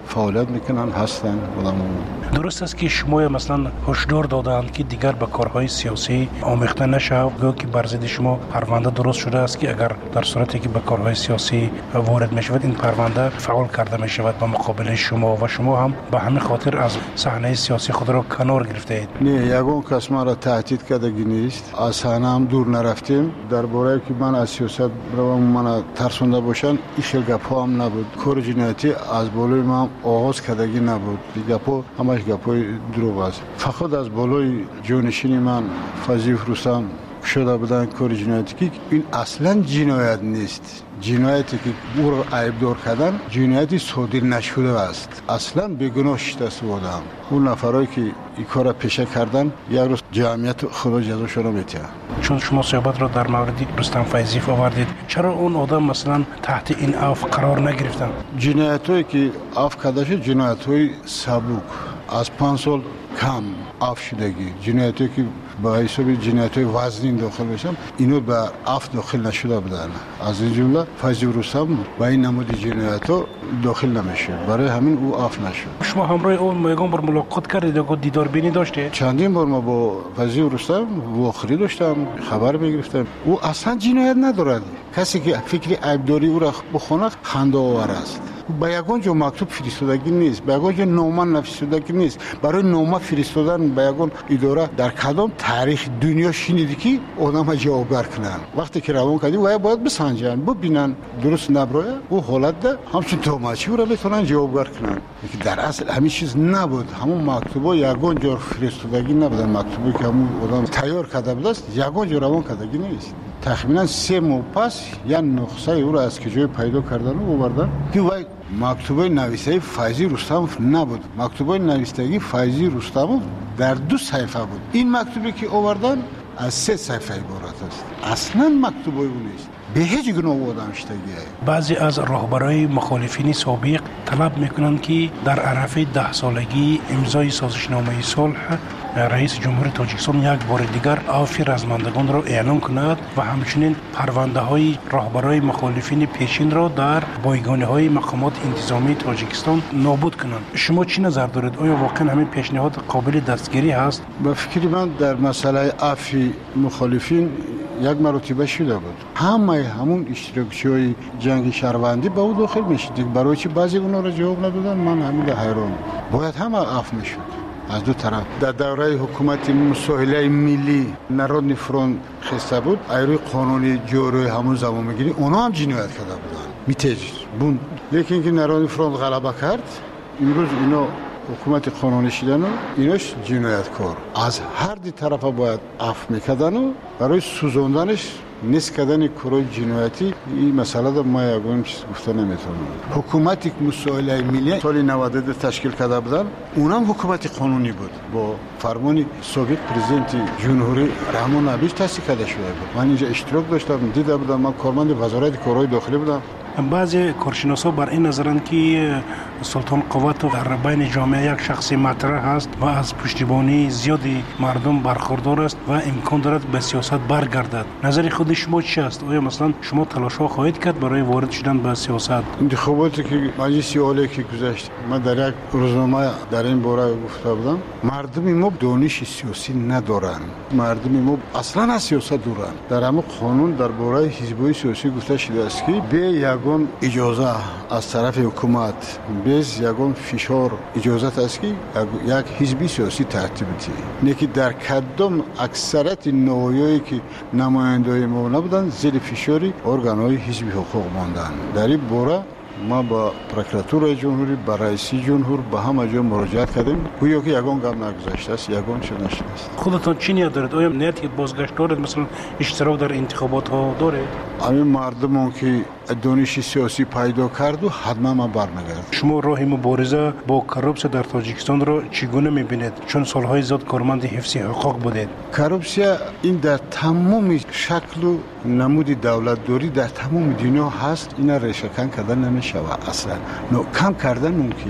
فعالیت میکنن هستن آدم‌ها. درست است که شما مثلا هشدار دادند که دیگر به کارهای سیاسی آمیخته نشو، گویا که بر ضد شما پرونده درست شده است که اگر در صورتی که به کارهای سیاسی وارد میشود این پرونده فعال کرده میشود به مقابل شما و شما هم به همین خاطر از صحنه سیاسی خود را کنار گرفته اید. نه، یگان کس ما را تهدید کردگی نیست. از صحنه هم دور نرفتیم. درباره که من از سیاست رو من ترسونده باشن این خیلی گپا هم نبود. کار جنایتی از بالای ما آغاز کردگی نبود. گپا همش گپای دروغ است. فقط از بالای جانشین من فضیل رستم شده بودن کار جنایتی که این اصلا جنایت نیست. جنایتی که او را عیبدار کردن جنایتی صادر نشده است. اصلا بیگناه شده بودم. اون نفرایی که این کار پیشه کردن یک روز جمعیت خدا جزاشون رو میده. چون شما صحبت را در مورد رستم فیضی آوردید، چرا اون آدم مثلا تحت این عفو قرار نگرفتن؟ جنایتایی که عفو کرده شد جنایت‌های سبک از پنج سال کم عفو شدگی، جنایتی که با حساب جنایت‌های وزنی داخل بشن اینو به عفو داخل نشده بودن. از این جمله فیضی رستم با این نمود جنایت‌ها داخل نمیشه، برای همین او عفو نشد. شما همراه اون میگم بر ملاقات کردید و دیدار بینی داشته؟ چندین بار ما با فیضی رستم واخری داشتم، خبر میگرفتم. او اصلا جنایت ندارد. کسی که فکر عیبداری او را بخونه خنده آور است. با یگان جو مکتوب فرستادگی نیست، با یگان جو نامه نفرستادگی نیست. برای نامه فرستادن با یگان اداره در کدام تاریخ دنیا شنیدی که آدم جوابگر کنن؟ وقتی که روان کردی و باید بسنجن، ببینن درست نبره او حالت ده همچون توماچی او را بتونن جوابگر کنن. که در اصل همین چیز نبود. همون مکتوبا یگان جو فرستادگی نبودن. مکتوبی که همون آدم تیار کرده بود است یگان جو روان کردگی نیست. تقریبا سه ماه پس یا نقصه او را از کجای پیدا کردن و آوردن که وای مکتوبه نویسه فیضی رستم نبود. مکتوبه نویسندگی فیضی رستم در دو صفحه بود. این مکتوبی که آوردن از سه صفحه عبارت است. اصلا مکتوبه او نیست. به هیچ گناه آدم شدگی. بعضی از راهبرای مخالفین سابق طلب میکنند که در عرف ده سالگی امضای سازشنامه صلح رئیس جمهور تاجیکستان یک بار دیگر عفو رزمندگان را اعلام کند و همچنین پرونده های راهبرای مخالفین پیشین را در بایگانه های مقامات انتظامی تاجیکستان نابود کنند. شما چی نظر دارید؟ آیا واقعا همین پیشنهاد قابل دستگیری هست؟ به فکر من در مسئله عفو مخالفین یک مرتبه شده بود. همه همون اشتراکچی‌های جنگ شهروندی به او داخل میشد. برای چی بعضی اونا را جواب ندادن؟ من همین حیران. باید همه عفو میشد از دو طرف. در دوره حکومت مساهله ملی نارودنی فرونت خسته بود، ایروی قانونی جوری همون زمان میگیری اونا هم جنایت کرده بودن میتیج بون. لیکن که نارودنی فرونت غلبه کرد امروز اینا حکومت قانونی شدن و ایناش جنایتکار. از هر دی طرف باید عفو میکردن و برای سوزوندنش نیست کردن کارهای جنایتی این مسئله در ما یگان چیز گفته نمیتونم. حکومتی که مساهله ملی سال نود و دو تشکیل کرده بودن اونم حکومت قانونی بود با فرمان سابق پرزیدنت جمهوری رحمان عبیش تأسیس کرده شده بود. من اینجا اشتراک داشتم، دیده بودم، من کارمند وزارت کارهای داخلی بودم. بعضی کارشناسا بر این نظرند که سلطان قوت در بین جامعه یک شخص مطرح است و از پشتیبانی زیادی مردم برخوردار است و امکان دارد به سیاست برگردد. نظر خود شما چی است؟ آیا مثلا شما تلاش ها خواهید کرد برای وارد شدن به سیاست؟ انتخاباتی که مجلس عالی که گذشت من در یک روزنامه در این باره گفته بودم مردم ما دانش سیاسی ندارند. مردم ما اصلا از سیاست دورند. در همه قانون درباره حزب‌های سیاسی گفته شده است که به یگان اجازه از طرف حکومت بیز یگان فشار اجازت است که یک حزبی سیاسی ترتیب بده. نه که در کدام اکثریت نوعی که نمایندای ما نبودن زیر فشاری ارگان‌های حزبی حقوق ماندن. در این باره ما با پروکراتور جمهوری با رئیس جمهور با همه جا مراجعت کردیم. گویا که یگان گام نگذاشته است، یگان چه نشده است. خودتان چی نیت دارید؟ آیا نیت که بازگشت دارید مثلا اشتراک در انتخابات ها دارید؟ همین مردمان که دانش سیاسی پیدا کرد و حتما ما برمیگرد. شما راه مبارزه با کروپسیا در تاجیکستان را چگونه میبینید؟ چون سالهای زیاد کارمند حفظ حقوق بودید. کروپسیا این در تمام شکل و نمود دولتداری در تمام دنیا هست. اینا ریشه‌کن کردن نمیشه اصلا. نو کم کردن ممکن.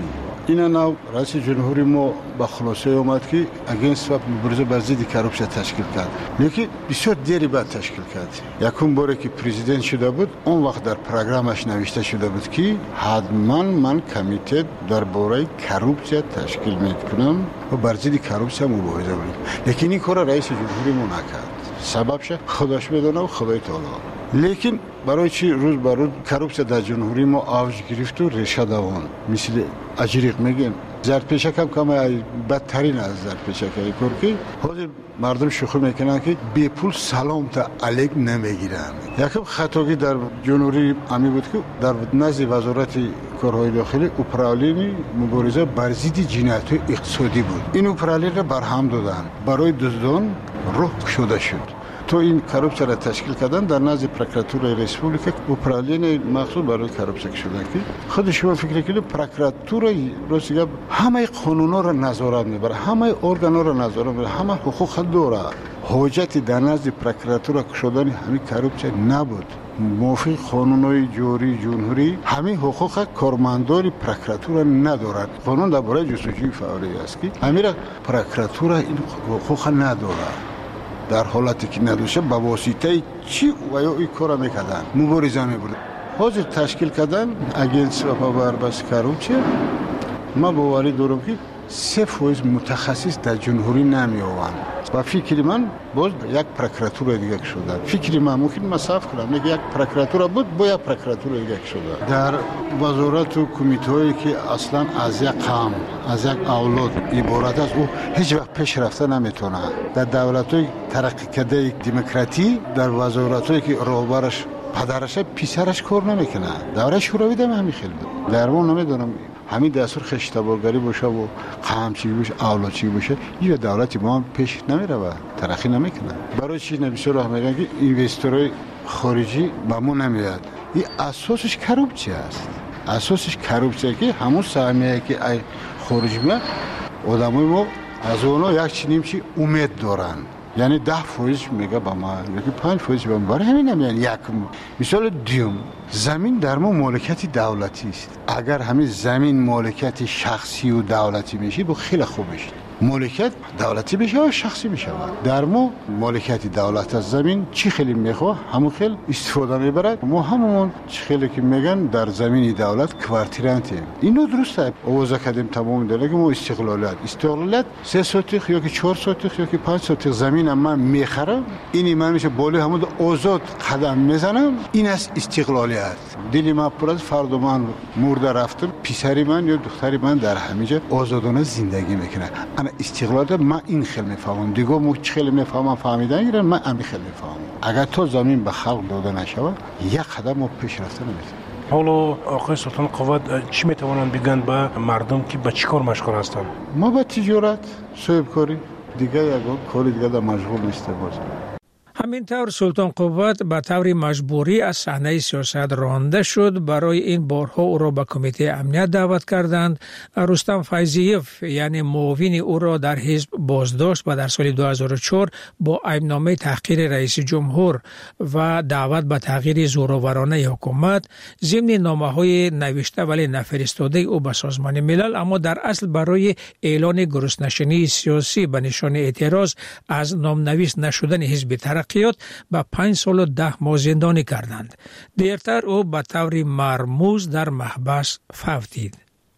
اینا نو رئیس جمهوری ما با خلاصه اومد که اگینست و مبارزه با ضد کروپسیون تشکیل کرد. لیکن بسیار دیری بعد تشکیل کرد. یکم باره که پرزیدنت شده بود اون وقت در پروگرامش نوشته شده بود که حتما من کمیته درباره کروپسیون تشکیل میکنم و بر ضد کروپسیون مبارزه کنم. لیکن این کار رئیس جمهوری ما نکرد. سببش خودش میدونه و خدای تعالی. لیکن برای چی روز بر روز کروپسیون در جمهوری ما آوج گرفت و ریشه دوان مثل اجریق میگیم زرپیشک هم کم بدترین از زرپیشک های کرکی حاضر مردم شوخی میکنن که بی پول سلام تا علیک نمیگیرن. یکم خطاگی در جمهوری امی بود که در نزد وزارت کارهای داخلی اپرالین مبارزه بر ضد جنایت اقتصادی بود. این اپرالین را برهم دادن برای دزدان روح شده شد. تو این کروپسیون را تشکیل کردن در نزد پروکراتور ریسپوبلیک اپرالین مخصوص برای کروپسیون شده که خود شما فکر کنید پروکراتور روسیه همه قانونا را نظارت میبره، همه ارگانا را نظارت میبره، همه حقوق داره. حجت در نزد پروکراتور شدن همین کروپسیون نبود. موافق قانونهای جوری جمهوری همین حقوق کارمندان پروکراتور ندارد. قانون درباره جستجوی فوری است که همین پروکراتور این حقوق نداره. در حالتی که ندوشه با واسطه چی و یا این کار میکردن مبارزه میبرد. حاضر تشکیل کردن اگینس و بربس کروپسیون. ما باوری دارم که سه فویز متخصص در جمهوری نمیآوند و فکر من باز یک پروکراتور دیگه شده. فکر من ممکن مساف کنم یک پروکراتور بود با یک پروکراتور دیگه شده. در وزارت و کمیته‌ای که اصلا از یک قوم از یک اولاد عبارت است او هیچ وقت پیش رفته نمیتونه. در دولت‌های ترقی کرده دموکراتی در وزارت‌هایی که راهبرش پدرش پسرش کار نمیکنه. دوره شوروی دم همین خیلی بود. در ما نمیدونم همین دستور خشتبارگری باشه و قمچی باشه اولادچی باشه یه دولتی ما هم پیش نمیره و ترقی نمیکنه. برای چی نمیشه راه میگن که اینوستورهای خارجی به ما نمیاد. این اساسش کروپسیون است. اساسش کروپسیون که همون سهمیه که ای خارجی میاد آدمای ما از اونها یک چنین چی امید دارن. یعنی ده فویز میگه با ما یکی پنج فویز با ما برای همین نمیان یک مثال دیوم زمین در ما مالکیت دولتی است. اگر همین زمین مالکیت شخصی و دولتی میشه با خیلی خوب میشه. مالکیت دولتی بشه و شخصی بشه. در ما مالکیت دولت از زمین چی خیلی میخواه همون خیلی استفاده میبرد. ما همون چی خیلی که میگن در زمین دولت کوارتیرانتی. اینو درسته آوازه کردیم تمام داره که ما استقلالیت استقلالیت سه سوتیخ یا که چهار سوتیخ یا که پنج سوتیخ زمین من میخرم اینی من میشه بالا همون آزاد قدم میزنم. این است استقلالیت. دلی من پر از فرد من مرده رفتم پسری من یا دختری من در همینجا آزادانه زندگی میکنه. انا استقلال من این خیلی میفهمم دیگه مو خیلی میفهمم فهمیدن گیرن من همین خیلی میفهمم. اگر تو زمین به خلق داده نشود یک قدم ما پیش رفته نمیتونیم. حالا آقای سلطان قوت چی میتوانند بگن به مردم که به چی کار مشغول هستند؟ ما به تجارت صاحب کاری دیگه یک کاری دیگه در مشغول نیست باز. همینطور سلطان قوت به طور مجبوری از صحنه سیاست رانده شد. برای این بارها او را به کمیته امنیت دعوت کردند. رستم فیضیف یعنی معاون او را در حزب بازداشت و در سال دو هزار و چهار با ایبنامه تحقیر رئیس جمهور و دعوت به تغییر زورآورانه حکومت ضمن نامه‌های نوشته ولی نفرستاده او به سازمان ملل، اما در اصل برای اعلان گرسنه‌شینی سیاسی به نشان اعتراض از نامنویس نشدن حزب ترقیات با پنج سال و ده ماه زندانی کردند. دیرتر او به طور مرموز در محبس فوتید.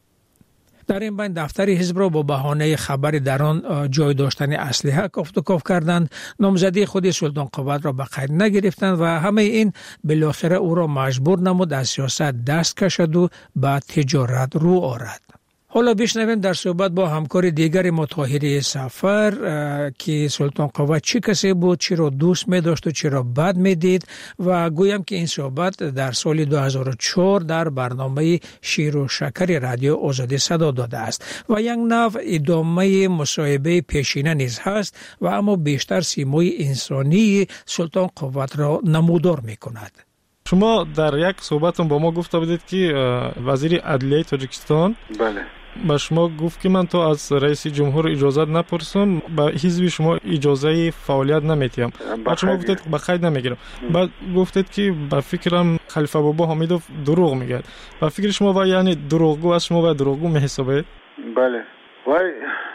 در این بین دفتر حزب را با بهانه خبر در آن جای داشتن اسلحه کافت و کاف کردند. نامزدی خود سلطان قوت را به قید نگرفتند و همه این بالاخره او را مجبور نمود از سیاست دست کشد و به تجارت رو آورد. حالا بشنویم در صحبت با همکار دیگر ما طاهری سفر که سلطان قوت چی کسی بود، چی را دوست می داشت و چی را بد می دید و گویم که این صحبت در سال دو هزار و چهار در برنامه شیر و شکر رادیو آزادی صدا داده است و یک نوع ادامه مصاحبه پیشینه نیز هست و اما بیشتر سیمای انسانی سلطان قوت را نمودار می کند. شما در یک صحبتون با ما گفته بودید که وزیر عدلیه تاجیکستان بله با شما گفت که من تو از رئیس جمهور اجازه نپرسم، با حزب شما اجازه فعالیت نمیتیم. بعد شما گفتید با خرید نمیگیرم. بعد گفتید که با فکرم خلیفه بابا حمیدوف دروغ میگه. با فکر شما و یعنی دروغگو از شما و دروغگو میحسابه؟ بله. وای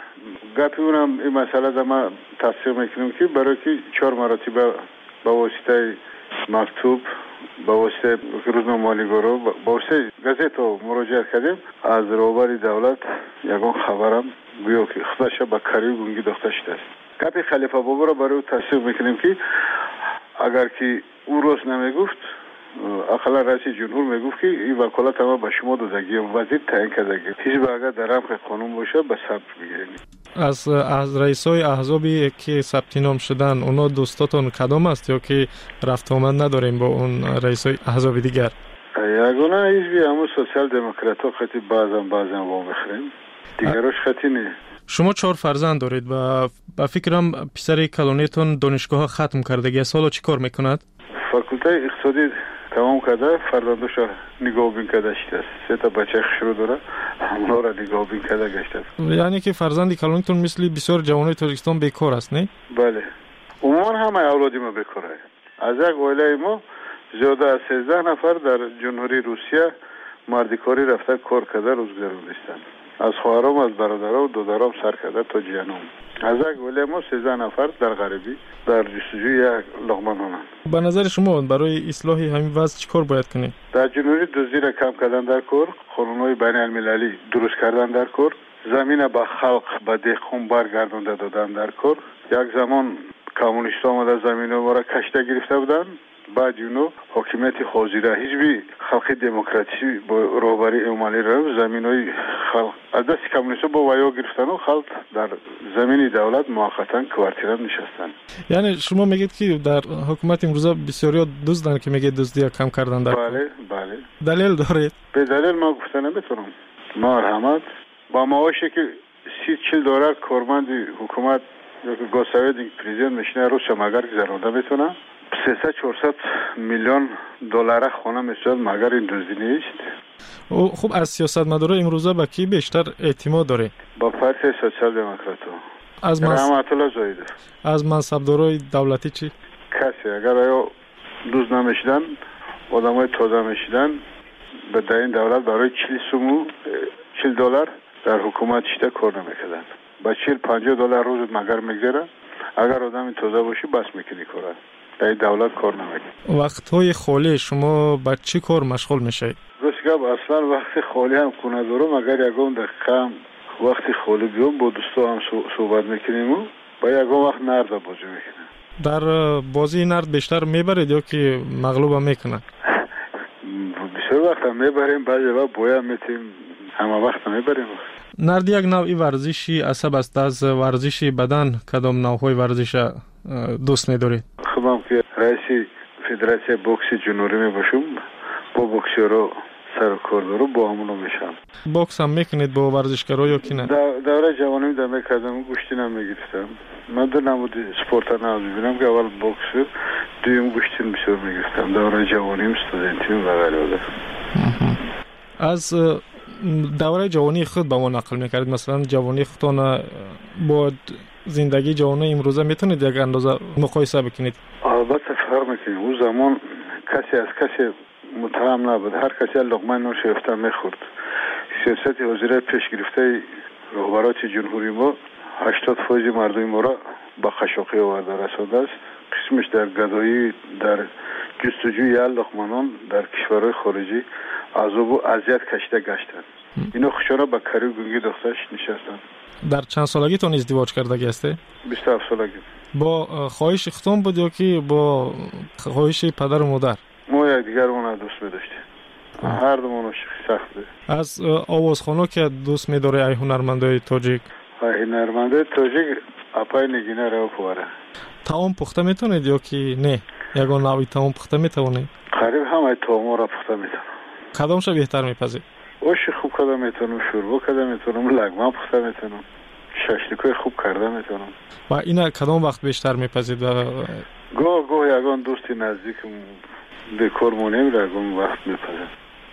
گپی اونم این مسئله در ما تصدیق میکنم که برای که چهار مراتب با واسطه مکتوب، با واسطه روزنامه‌نگارا، با واسطه گازیت مراجعه کردیم. از روبری دولت یگان خبرم گویا که خودش با کاری گونگی داخته شده است. گپی خلیفه بابا را برای او تصدیق میکنیم که اگر که او روز نمیگفت، اقلا رئیس جمهور میگفت که این وکالت ما به شما دادگی وزیر تعیین کردگی. حزب اگر در رمق قانون باشه به ثبت بگیرید. از از رئیسای احزابی که ثبت نام شدن اونا دوستاتون کدام است یا که رفت آمد نداریم با اون رئیسای احزاب دیگر؟ یگانه حزبی همون سوسیال دموکرات ها خطی بعضا بعضا وام بخریم، دیگرش خطی نه. شما چهار فرزند دارید و با فکرم پسر کلونیتون دانشگاه ختم کردگی. سالا چی کار میکند؟ فاکولته اقتصادی تمام کرده، فرزندش نگاه بین کرده شده. سه تا بچه شروع داره، همونا را نگاه بین کرده گشته. یعنی که فرزند کلونیتون مثل بسیار جوانای تاجیکستان بیکار است، نه؟ بله. عموما همه اولادی ما بیکاره. از یک عائله ما زیاده از سیزده نفر در جمهوری روسیه مردکاری رفته کار کرده روزگار نیستند. از خواهرام، از برادرام و دادرام سر کرده تا جیانم. از یک عائله ما سیزده نفر در غربی در جستجوی یک لقمه نانند. به نظر شما برای اصلاح همین وضع چیکار باید کنیم؟ در جمهوری دزدی را کم کردن در کار، قانون‌های بین المللی درست کردن در کار، زمین به خلق به دهقان برگردانده دادن در کار. یک زمان کمونیست آمده زمین ما را کشته گرفته بودند، بعد اونو حاکمیت حاضره حزبی خلق دموکراسی با رهبری امالی را زمینای خلق از دست کمونیست با ویا گرفتن و خلق در زمین دولت موقتا کوارتیرا نشستن. یعنی شما میگید که در حکومت امروزه بسیاری دزدن که میگه دزدی کم کردن در بله بله. دلیل دارید؟ به دلیل ما گفتن نمیتونم. مرحمت با معاشی که سی چل دلار کارمند حکومت یا که گوساوی پرزیدنت میشنه روز مگر گذرونده میتونه. سیصد چهارصد میلیون دلار خانه میشد مگر این دزدی نیست. او خب از سیاستمدارا امروزه با کی بیشتر اعتماد داره؟ با پارتی سوسیال دموکرات. از رحمت الله زاهدی. از منصبدارای دولتی چی؟ کسی اگر آیا دوز نمیشدن آدمای تازه میشدن به در این دولت برای چهل سومو چهل دلار در حکومت شده کار نمیکردن. با چهل پنجاه دلار روز مگر میگذره. اگر آدم تازه باشی بس میکنی کار. در دولت کار نمیکنی. وقت‌های خالی شما با چی کار مشغول میشید؟ راست گپ اصلا وقت خالی هم خونه دارم. اگر یکم دقیقه وقت خالی بیام با دوستا هم صحبت میکنیم و با یکم وقت نرد بازی میکنیم. در بازی نرد بیشتر میبرید یا که مغلوب هم میکنن؟ بسیار وقت هم میبریم، بعضی وقت بویا میتیم، همه وقت هم میبریم. نرد یک نوعی ورزشی عصب است. از ورزشی بدن کدام نوعهای ورزش دوست می‌دارید؟ خودم که رئیس فدراسیون بوکس جنوبی میباشم، با بوکسورا سر کار دارم، با همونو میشم. بوکس هم میکنید با ورزشکارا یا کی نه؟ دوره جوانی در میکردم، گوشتی نمیگرفتم. من در نمود سپورت ناز ببینم که اول بوکس، دویم گوشتی بسیار میگرفتم. دوره جوانیم، استودنتیم و غیره. از دوره جوانی خود با ما نقل میکردید. مثلا جوانی خودتان با زندگی جوانی امروزه میتونید یک اندازه مقایسه بکنید؟ البته فرق میکنه. اون زمان کسی از کسی متهم نبود، هر کسی لقمه نون شیفته میخورد. سیاست وزیر پیش گرفته رهبرات جمهوری ما هشتاد فیصد مردم ما را با خشوقی آورده رسانده است. قسمش در گدایی، در جستجوی لقمه نان در کشورهای خارجی عذاب و اذیت کشیده گشتند. اینو خشارا با کاری گونگی دخترش نشستند. در چند سالگیتون ازدواج کردگی هسته؟ بیست و هفت سالگی. با خواهش ختم بود یا که با خواهش پدر و مادر؟ ما یک دیگر اون دوست می‌داشتیم. هر دومون سخت بود. از آوازخوان‌ها که دوست می‌داره ای هنرمندای تاجیک؟ ای هنرمندای تاجیک اپای نگینه رو پواره. تاون پخته میتونید یا که نه؟ یگان نوعی تاون پخته میتونید؟ قریب همه تاون را پخته میتونم. کدامش بهتر میپذید؟ اوش خوب کرده میتونم، شوربا کرده میتونم، لگمه پخته میتونم، ششلیکای خوب کرده میتونم. و اینا کدام وقت بیشتر میپذید؟ و گاه گاه یگان دوستی نزدیکم به کار مونیم را گم وقت میپذید.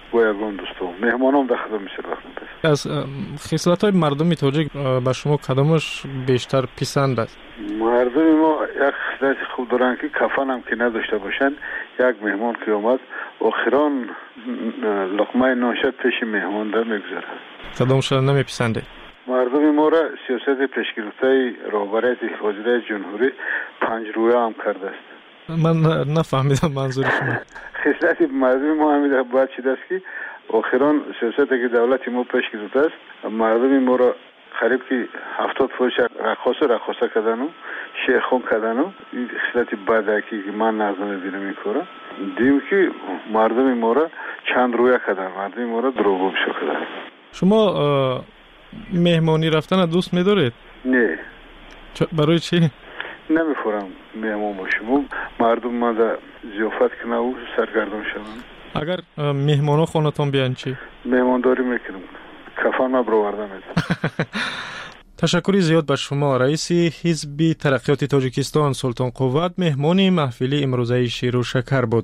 با یگان دوستان مهمانان در خدمت میشم. از خصلت‌های مردم تاجیک به شما کدامش بیشتر پسند است؟ مردم ما یک خصلت خوب دارن که کفن هم که نداشته باشن. یک مهمان که آمد آخران لقمه ناشد پیش مهمان در میگذاره. کدامش نمیپسنده؟ مردم ما را سیاست پیشگرفته رهبریت وزیر جمهوری پنج رویه هم کرده است. من نفهمیدم منظور شما. خصلت مردم ما همیشه باید چیز است که آخران سیاست که دولت ما پیش گرفته است مردم ما را قریب که هفتاد فوش رقاصه رقاصه کردن و شیخون کردن و این خصلت بده که من نظر میبینم این کارا. دیم که مردم ما را چند رویه کردن، مردم ما را دروغ بشو کردن. شما مهمانی رفتن دوست می‌دارید؟ نه. برای چی؟ نمی‌فورم مهمان باشم. مردم ما در ضیافت کنه و سرگردان شوند. اگر مهمانا خونتون بیان چی؟ مهمانداری میکنم. کفن ما برآورده میدم. تشکر زیاد به شما. رئیس حزب ترقیات تاجیکستان سلطان قوت مهمان محفل امروزه شیر و شکر بود.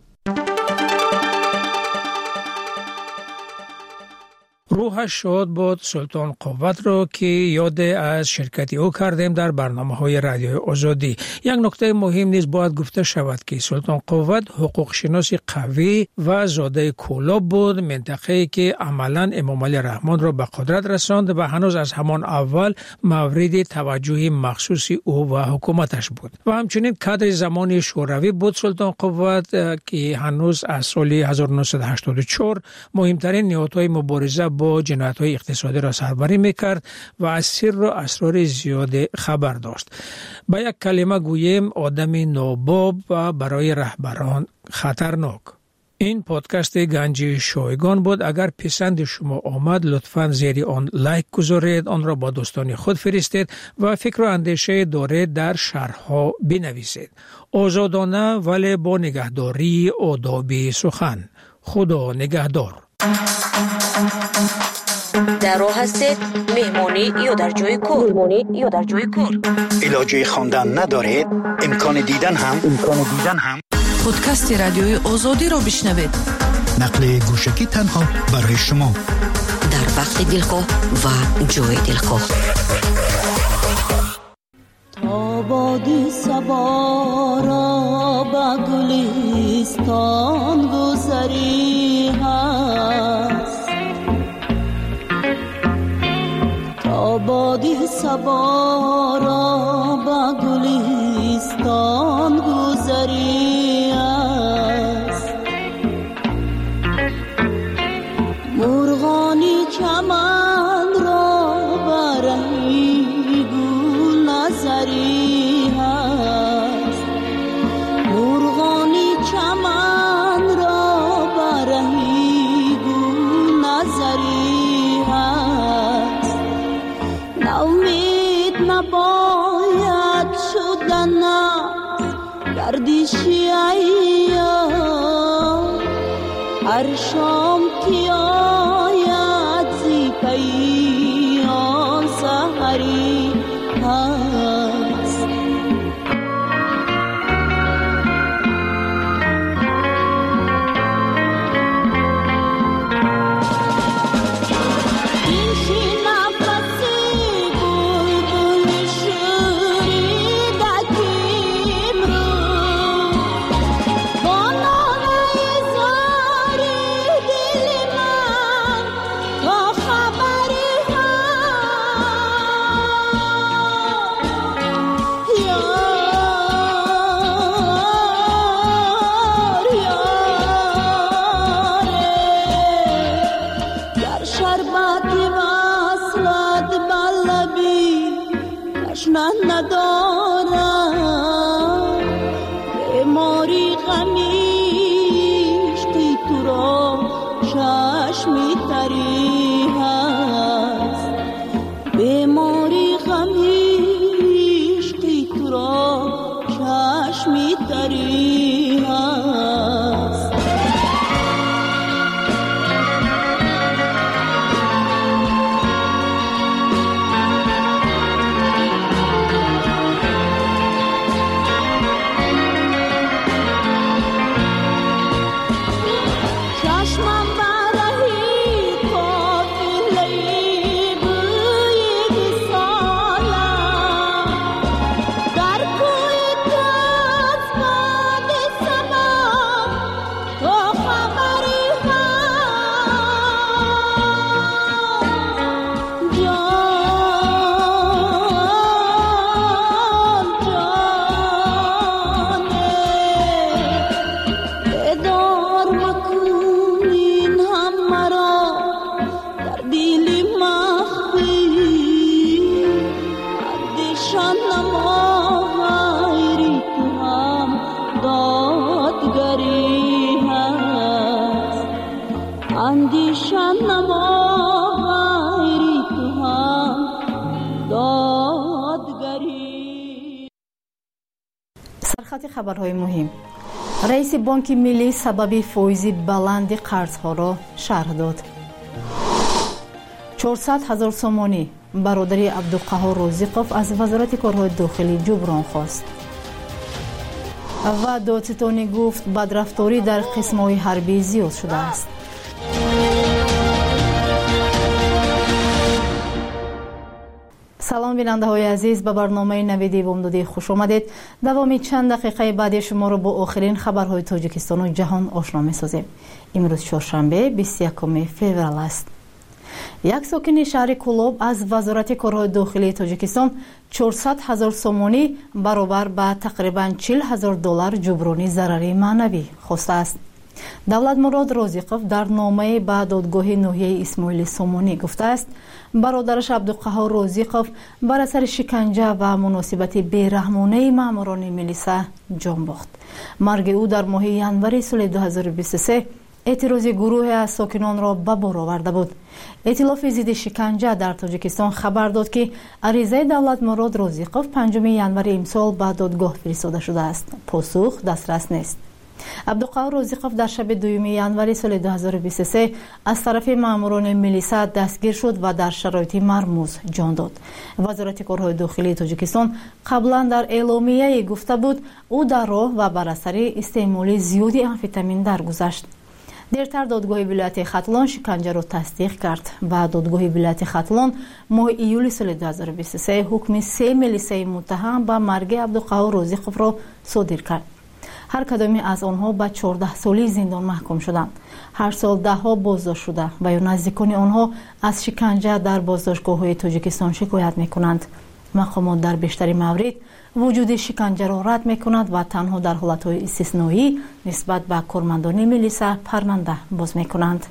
روحش شاد بود سلطان قوت را که یاد از شرکت او کردیم در برنامه های رادیوی آزادی. یک نکته مهم نیز باید گفته شود که سلطان قوت حقوق شناس قوی و زاده کولاب بود، منطقه‌ای که عملاً امام علی رحمان را به قدرت رساند و هنوز از همان اول مورد توجه مخصوص او و حکومتش بود. و همچنین کادر زمانی شوروی بود سلطان قوت که هنوز از سال هزار و نهصد و هشتاد و چهار مهمترین نهادهای مبارزه با جنایت‌های اقتصادی را سربری می‌کرد و از سر و اسرار زیاد خبر داشت. با یک کلمه گوییم آدم ناباب و برای رهبران خطرناک. این پادکست گنج شایگان بود. اگر پسند شما آمد لطفاً زیر آن لایک گذارید، آن را با دوستان خود فرستید و فکر و اندیشه دارید در شرح‌ها بنویسید. آزادانه ولی با نگهداری آداب سخن. خدا نگهدار. در راه هستید مهمانی یا در جای کار مهمانی یا در جای کار علاجه خواندن ندارید امکان دیدن هم امکان دیدن هم پادکست رادیوی آزادی رو بشنوید. نقل گوشکی تنها برای شما در وقت دلخواه و جای دلخواه. تا بادی صبا را با گلستان گذری هست، تا بادی صبا را با گلستان گذری هست، مرغانی چمن را برای گل نظری هست، مرغانی چمن را برای گل نظری هست، ناامید نباید شدن گردشی ایام، هر شام که آید زی پیان سحری هست. چشمم برای سرخط خبرهای مهم. رئیس بانک ملی سبب فایز بلند قرضها را شرح داد. چهارصد هزار سومانی برادری عبدالقهار رازقوف از وزارت کارهای داخلی جبران خواست. و دادستانی گفت بدرفتاری در قسم‌های حربی زیاد شده است. سلام بیننده های عزیز، به برنامه نویدی بامدادی خوش آمدید. دوامی چند دقیقه بعد شما را با آخرین خبرهای تاجیکستان و جهان آشنا می سازیم. امروز چهارشنبه بیست و یکم فوریه است. یک ساکن شهر کولاب از وزارت کارهای داخلی تاجیکستان چهارصد هزار سومانی برابر به تقریباً چهل هزار دلار جبرانی ضرری معنوی خواسته است. دولت مراد رازقوف در نامه به دادگاه ناحیه اسماعیل سومانی گفته است برادرش عبدالقهار رازقوف بر اثر شکنجه و مناسبت بیرحمانه ماموران میلیسا جان باخت. مرگ او در ماه ینوری سال دو هزار و بیست و سه اعتراض گروه از ساکنان را به بار آورده بود. ائتلاف ضد شکنجه در تاجیکستان خبر داد که عریضه دولت مراد رازقوف پنجم ینوری امسال به دادگاه فرستاده شده است. پاسخ دسترس نیست. عبدالقهار رازقوف در شب دوم ینوری سال دو هزار و بیست و سه از طرف ماموران میلیسا دستگیر شد و در شرایط مرموز جان داد. وزارت کارهای داخلی تاجیکستان قبلا در اعلامیه گفته بود او در راه و بر اثر استعمال زیادی آمفتامین درگذشت. دیرتر دادگاه ولایت ختلان شکنجه را تصدیق کرد و دادگاه ولایت ختلان ماه ایول سال دو هزار و بیست و سه حکم سه میلیسای متهم به مرگ عبدالقهار رازقوف را صادر کرد. هر کدامی از آنها به چهارده سالی زندان محکوم شدند. هر سال ده ها بازداشت شده و یا نزدیکان آنها از شکنجه در بازداشتگاه‌های تاجیکستان شکایت می‌کنند. مقامات در بیشتر موارد وجود شکنجه را رد می‌کنند و تنها در حالت‌های استثنایی نسبت به کارمندان میلیسا پرونده باز می‌کنند.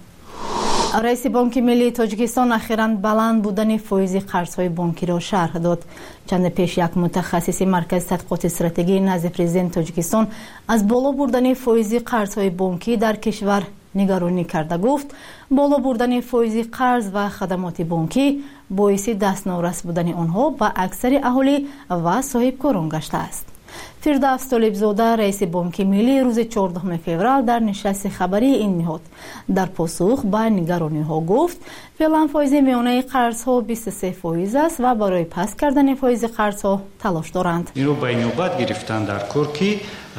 رئیس بانک ملی تاجیکستان اخیراً بلند بودن فایز قرض‌های بانکی را شرح داد. چند پیش یک متخصص مرکز تحقیقات استراتژی نزد پرزیدنت تاجیکستان از بالا بردن فایز قرض‌های بانکی در کشور نگرانی کرده. گفت بالا بردن فایز قرض و خدمات بانکی باعث دستنورس بودن آنها به اکثر اهالی و صاحبکاران گشته است. فردوس طالبزاده رئیس بانک ملی روز چهاردهم فوریه در نشست خبری این نهاد در پاسخ به نگرانی‌ها گفت فعلا فایز میانه قرض‌ها بیست و سه فایز است و برای پس کردن فایز قرض‌ها تلاش دارند. این رو به نوبت گرفتن در کار که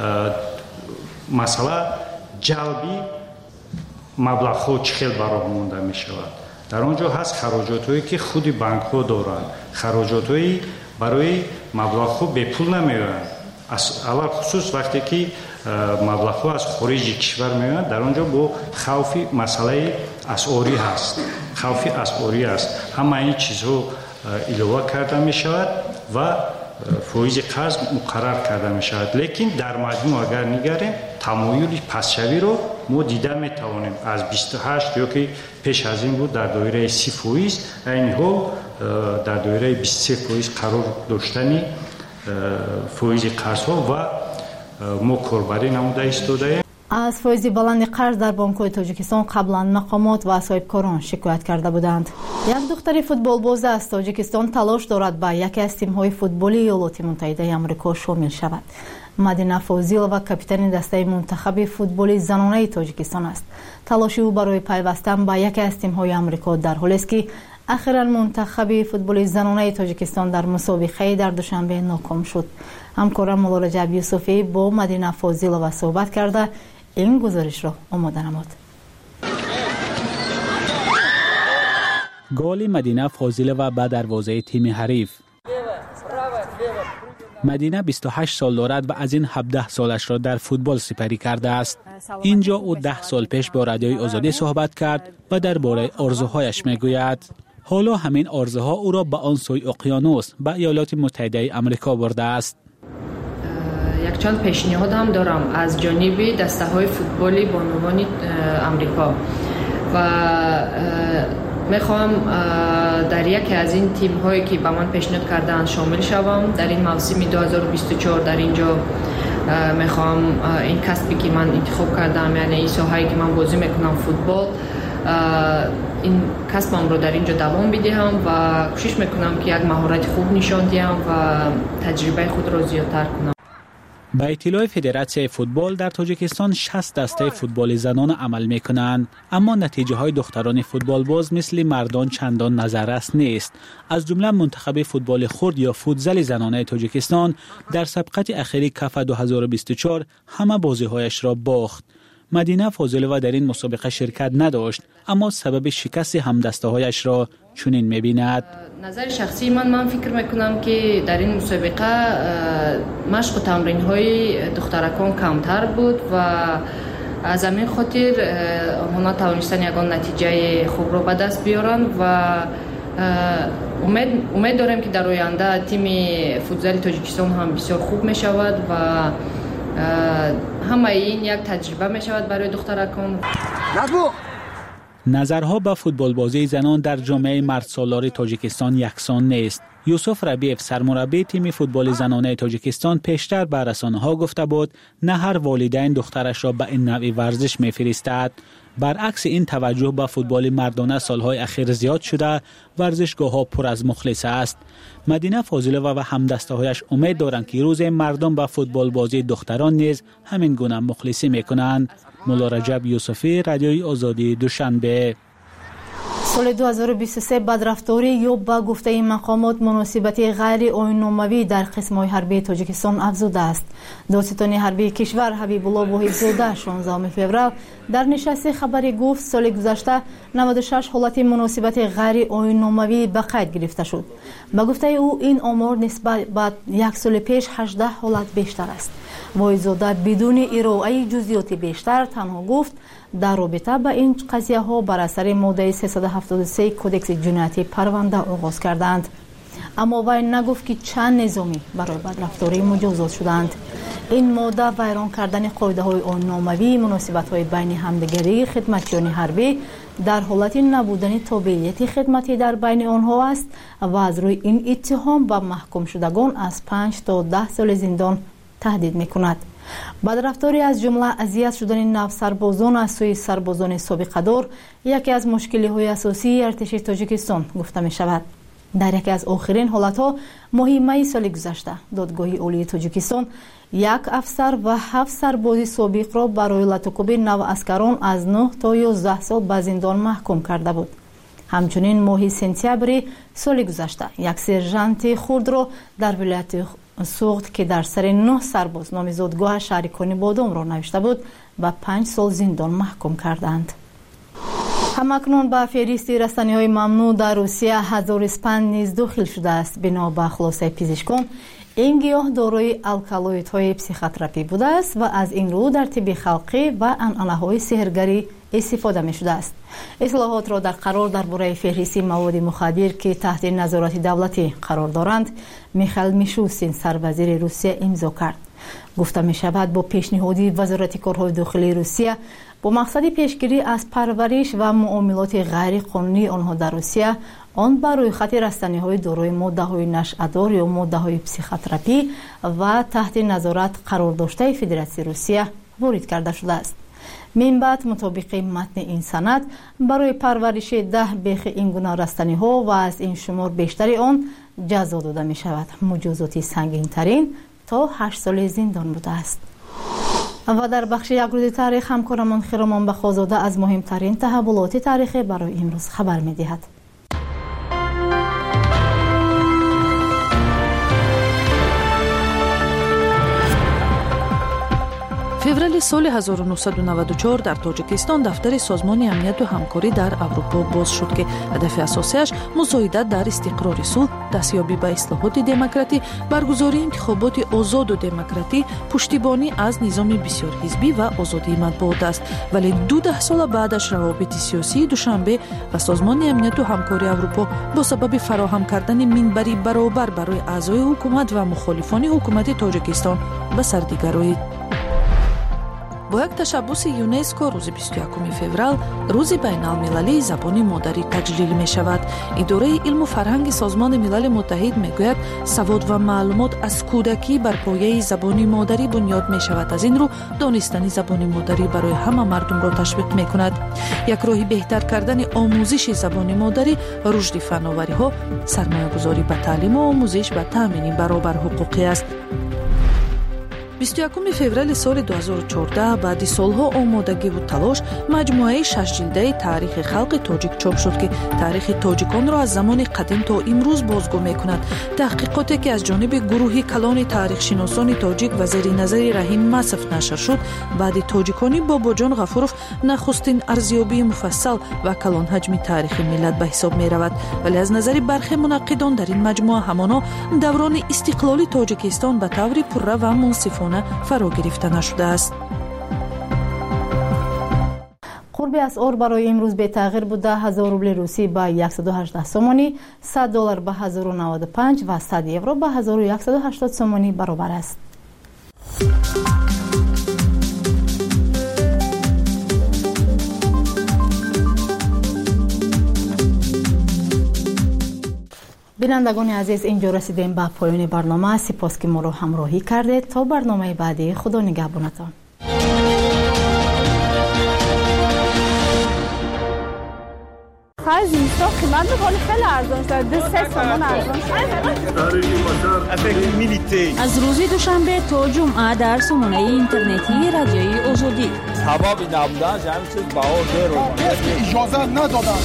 مسئله جلبی مبلغ‌ها چخیل برای مونده می شود. در آنجا هست خراجاتی که خود بانک‌ها دارند، خراجاتی برای مبلغ‌ها به پول نمی‌آیند. اول خصوص وقتی که مبلغ‌ها از خارج کشور میاد در آنجا با خوف مسئله اسعاری هست، خوف اسعاری است. همه این چیزها علاوه کرده می شود و فایز قرض مقرر کرده می شود. لیکن در مجموع اگر نگریم تمایل پسشوی رو ما دیده می توانیم. از بیست و هشت یا که پیش از این بود در دایره سی فایز، این حال در دایره بیست و سه فایز قرار داشتنی فایز قرض‌ها و ما کاربری نموده ایستاده. از فایز بلند قرض در بانک‌های تاجیکستان قبلا مقامات و صاحبکاران شکایت کرده بودند. یک دختر فوتبال باز از تاجیکستان تلاش دارد به یکی از تیم‌های فوتبالی ایالات متحده آمریکا شامل شود. مدینه فوزیل و کاپیتان دسته منتخب فوتبال زنانه تاجیکستان است. تلاش او برای پیوستن به یکی از تیم‌های آمریکا در حالی است که اخیراً منتخب فوتبال زنانه تاجیکستان در مسابقه در دوشنبه ناکام شد. همکارم مولا رجب یوسفی با مدینه فوزیلova صحبت کرده این گزارش را آماده نمود. گل مدینه فوزیلova به دروازه تیم حریف. مدینه بیست و هشت سال دارد و از این هفده سالش را در فوتبال سپری کرده است. اینجا او ده سال پیش با رادیوی آزادی صحبت کرد و درباره آرزوهایش میگوید. حالا همین آرزوها او را به آن سوی اقیانوس به ایالات متحده آمریکا برده است. یک چند پیشنهاد هم دارم از جانب دسته های فوتبالی بانوان آمریکا و میخوام در یکی از این تیم هایی که به من پیشنهاد کردن شامل شوم. در این موسم دو هزار و بیست و چهار در اینجا میخوام این کسبی که من انتخاب کردم، یعنی این ساحه‌ای که من بازی میکنم فوتبال، این کسبم رو در اینجا دوام بدهم و کوشش میکنم که یک مهارت خوب نشان دهم و تجربه خود را زیادتر کنم. با اطلاع فدراسیون فوتبال در تاجیکستان شصت دسته فوتبال زنان عمل میکنند، اما نتیجه های دختران فوتبال باز مثل مردان چندان نظررس نیست. از جمله منتخب فوتبال خرد یا فوتزال زنانه تاجیکستان در سبقت اخیری کاف دو هزار و بیست و چهار همه بازی‌هایش را باخت. مدینه فاضلова در این مسابقه شرکت نداشت، اما سبب شکست همدسته‌هایش را چنین می‌بیند. نظر شخصی من من فکر میکنم که در این مسابقه مشق و تمرین‌های دخترکان کمتر بود و از همین خاطر آنها توانستن یگان نتیجه خوب را به دست بیارن و امید امید داریم که در آینده تیم فوتزال تاجیکستان هم بسیار خوب می شود و همه این یک تجربه می شود برای دخترکان. نظرها به فوتبال بازی زنان در جامعه مردسالار تاجیکستان یکسان نیست. یوسف ربیف سرمربی تیم فوتبال زنانه تاجیکستان پیشتر به رسانه‌ها گفته بود نه هر والدین دخترش را به این نوع ورزش می‌فرستد. برعکس این توجه به فوتبال مردانه سالهای اخیر زیاد شده، ورزشگاه‌ها پر از مخلص است. مدینه فاضلова و همدسته‌هایش امید دارند که روز مردم به فوتبال بازی دختران نیز همین گونه مخلصی می‌کنند. مولا رجب یوسفی، رادیوی آزادی، دوشنبه. سال دو هزار و بیست و سه بدرفتاری یا با گفته این مقامات مناسبت غیر آیین‌ناموی در قسم‌های حربی تاجیکستان افزوده است. دادستان حربی کشور حبیب‌الله واحدزاده شانزدهم فوریه در نشست خبری گفت سال گذشته نود و شش حالت مناسبت غیر آیین‌ناموی به قید گرفته شد. با گفته او این آمار نسبت به یک سال پیش هجده حالت بیشتر است. واحدزاده بدون ارائه جزئیات بیشتر تنها گفت در رابطه با این قضیه ها بر اثر ماده سیصد و هفتاد و سه کدکس جنایتی پرونده آغاز کردند. اما وی نگفت که چند نظامی برای بدرفتاری مجازات شدند. این ماده ویران کردن قاعده های آیین‌ناموی، مناسبت های بین همدیگری خدمتیان حربی در حالت نبودن تابعیت خدمتی در بین آنها است و از روی این اتهام به محکوم شدگان از پنج تا ده سال زندان تهدید میکند. بدرفتاری از جمله اذیت شدن نو سربازان از سوی سربازان سابقه دار یکی از مشکلی های اساسی ارتش تاجیکستان گفته می شود. در یکی از آخرین حالت ها ماه می سال گذشته دادگاه عالی تاجیکستان یک افسر و هفت سرباز سابق را برای لطوکوب نو اسکران از نه تا یازده سال به زندان محکوم کرده بود. همچنین ماه سپتامبر سال گذشته یک سرژانت خرد را در ولایت سوخت که در سر نه سرباز نامزدگاه شهریکانی بادام را نوشته بود و پنج سال زندان محکوم کردند. همکنون به فهرست رسانه‌های ممنوع در روسیه هزار اسپند نیز داخل شده است. بنا به خلاصه پزشکان این گیاه دارای الکالوئیدهای پسیخوتراپی بوده است و از این رو در طب خلقی و عنعنه‌های سحرگری استفاده می شده است. اصلاحات را در قرار درباره فهرست مواد مخدر که تحت نظارت دولتی قرار دارند میخائیل میشوستین سروزیر روسیه امضا کرد. گفته می شود با پیشنهاد وزارت کارهای داخلی روسیه با مقصد پیشگیری از پرورش و معاملات غیر قانونی آنها در روسیه آن بر روی خط رستنی‌های دارای ماده‌های نشأه‌دار یا ماده‌های پسیخوتراپی و تحت نظارت قرار داشته فدراسیون روسیه وارد کرده شده است. من بعد مطابق متن این سند برای پرورش ده بیخ این گونه رستنی‌ها و از این شمار بیشتری آن جزا داده می شود. مجازات سنگین ترین تا هشت سال زندان بوده است. و در بخش یک روز تاریخ همکارمان خیرمان بخوازاده از مهمترین تحولات تاریخی برای امروز خبر می دهد. فеврали соли ҳазору нуҳсаду наваду чор дар тоҷикистон дафтари созмони амнияту ҳамкорӣ дар аврупо боз шуд ки ҳадафи асосияш музоидат дар истиқрори сулҳ, дастёбӣ ба ислоҳоти демократӣ, баргузории интихоботи озоду демократӣ, пуштибонӣ аз низоми бисёрҳизбӣ ва озодии матбуот аст. вале ду даҳ сола баъдаш равобити сиёсии душанбе ва созмони амнияту ҳамкории аврупо бо сабаби фароҳам кардани минбари баробар барои аъзои ҳукумат ва мухолифони ҳукумати тоҷикистон ба сардигароид. бо як ташаббуси юнеско рӯзи бисту якуми феврал рӯзи байналмилалии забони модарӣ таҷлил мешавад. идораи илму фарҳанги созмони милали муттаҳид мегӯяд савод ва маълумот аз кӯдакӣ бар пояи забони модарӣ бунёд мешавад. аз ин рӯ донистани забони модарӣ барои ҳама мардумро ташвиқ мекунад. як роҳи беҳтар кардани омӯзиши забони модарӣ рушди фанновариҳо, сармоягузорӣ ба таълиму омӯзиш ва таъмини баробар ҳуқуқӣ аст. بیست و یکم فوریه سال دو هزار و چهارده بعد سالها آمادگی و تلاش مجموعه شش جلده تاریخ خلق تاجیک چاپ شد که تاریخ تاجیکان را از زمان قدیم تا امروز بازگو می‌کند. تحقیقاتی که از جانب گروهی کلان تاریخ شناسان تاجیک و زیر نظر رحیم مصف نشر شد، بعد تاجیکانی باباجان غفوروف نخستین ارزیابی مفصل و کلان حجم تاریخ ملت به حساب می‌رود. ولی از نظر برخی منقدان در این مجموعه همانا دوران استقلال تاجیکستان به طور پررو و منصفانه فرا گرفته نشده است. قربی از اور برای امروز به تغییر بوده. هزار روبل روسی به صد و هجده سومانی، صد دلار به هزار و نود و پنج و صد یورو به هزار و صد و هشتاد سومانی برابر است. بینندگان عزیز، اینجا رسیدیم به پایان برنامه. سپاس که ما رو همراهی کردید. تا برنامه بعدی، خدا نگهبانتان. خیلی زیستا قیمت بکنی خیلی ارزان شد. دو سه تومان ارزان شد. از روز دوشنبه تا جمعه در سامانه اینترنتی رادیوی آزادی. سبب نبودن همین چیز باور درو. اجازه ندادن.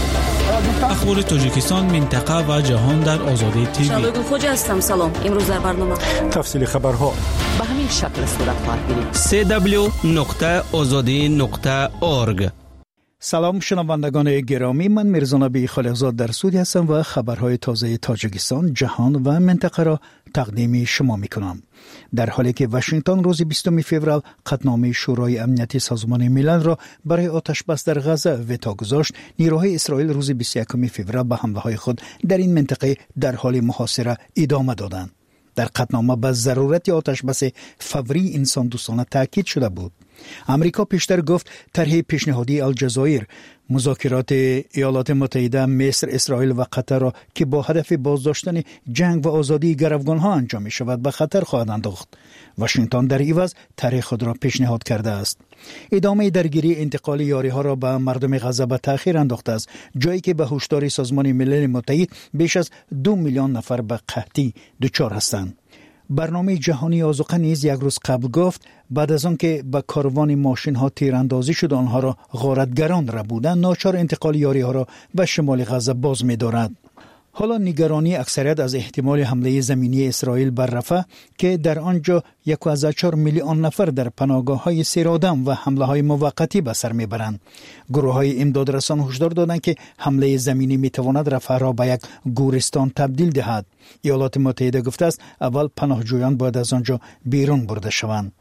اخبار تاجیکستان، منطقه و جهان در آزادی تیوی. شادو خوج هستم. سلام. امروز در برنامه تفصیل خبرها به همین شکل صورت خواهد گرفت. سی دبلیو نقطه آزادی نقطه اورگ. سلام شنوندگان گرامی، من میرزانبی خالقزاد در سودی هستم و خبرهای تازه تاجیکستان، جهان و منطقه را تقدیم شما می کنم. در حالی که واشنگتن روز بیستم فوریه قطعنامه شورای امنیتی سازمان ملل را برای آتش بس در غزه وتا گذاشت، نیروهای اسرائیل روز بیست و یکم فوریه به حمله های خود در این منطقه در حال محاصره ادامه دادند. در قطعنامه به ضرورت آتش بس فوری انسان دوستانه تاکید شده بود. امریکا پیشتر گفت طرح پیشنهادی الجزایر، مذاکرات ایالات متحده، مصر، اسرائیل و قطر را که با هدف بازداشتن جنگ و آزادی گروگانها انجام می شود به خطر خواهد انداخت. واشنگتن در عوض طرح خود را پیشنهاد کرده است. ادامه درگیری انتقال یاری ها را به مردم غزه به تأخیر انداخته است، جایی که به هشدار سازمان ملل متحد بیش از دو میلیون نفر به قحطی دچار هستند. برنامه جهانی آذوقه نیز یک روز قبل گفت بعد از آن که به کاروان ماشین ها تیراندازی شد آنها را غارتگران را بودند، ناچار انتقال یاری ها را به شمال غزه باز می دارد. حالا نگرانی اکثریت از احتمال حمله زمینی اسرائیل بر رفح که در آنجا یک و چهار میلیون نفر در پناهگاه های سیرآدم و حمله های موقتی به سر میبرند. گروه های امدادرسان هشدار دادند که حمله زمینی میتواند رفح را به یک گورستان تبدیل دهد. ایالات متحده گفته است اول پناهجویان باید از آنجا بیرون برده شوند.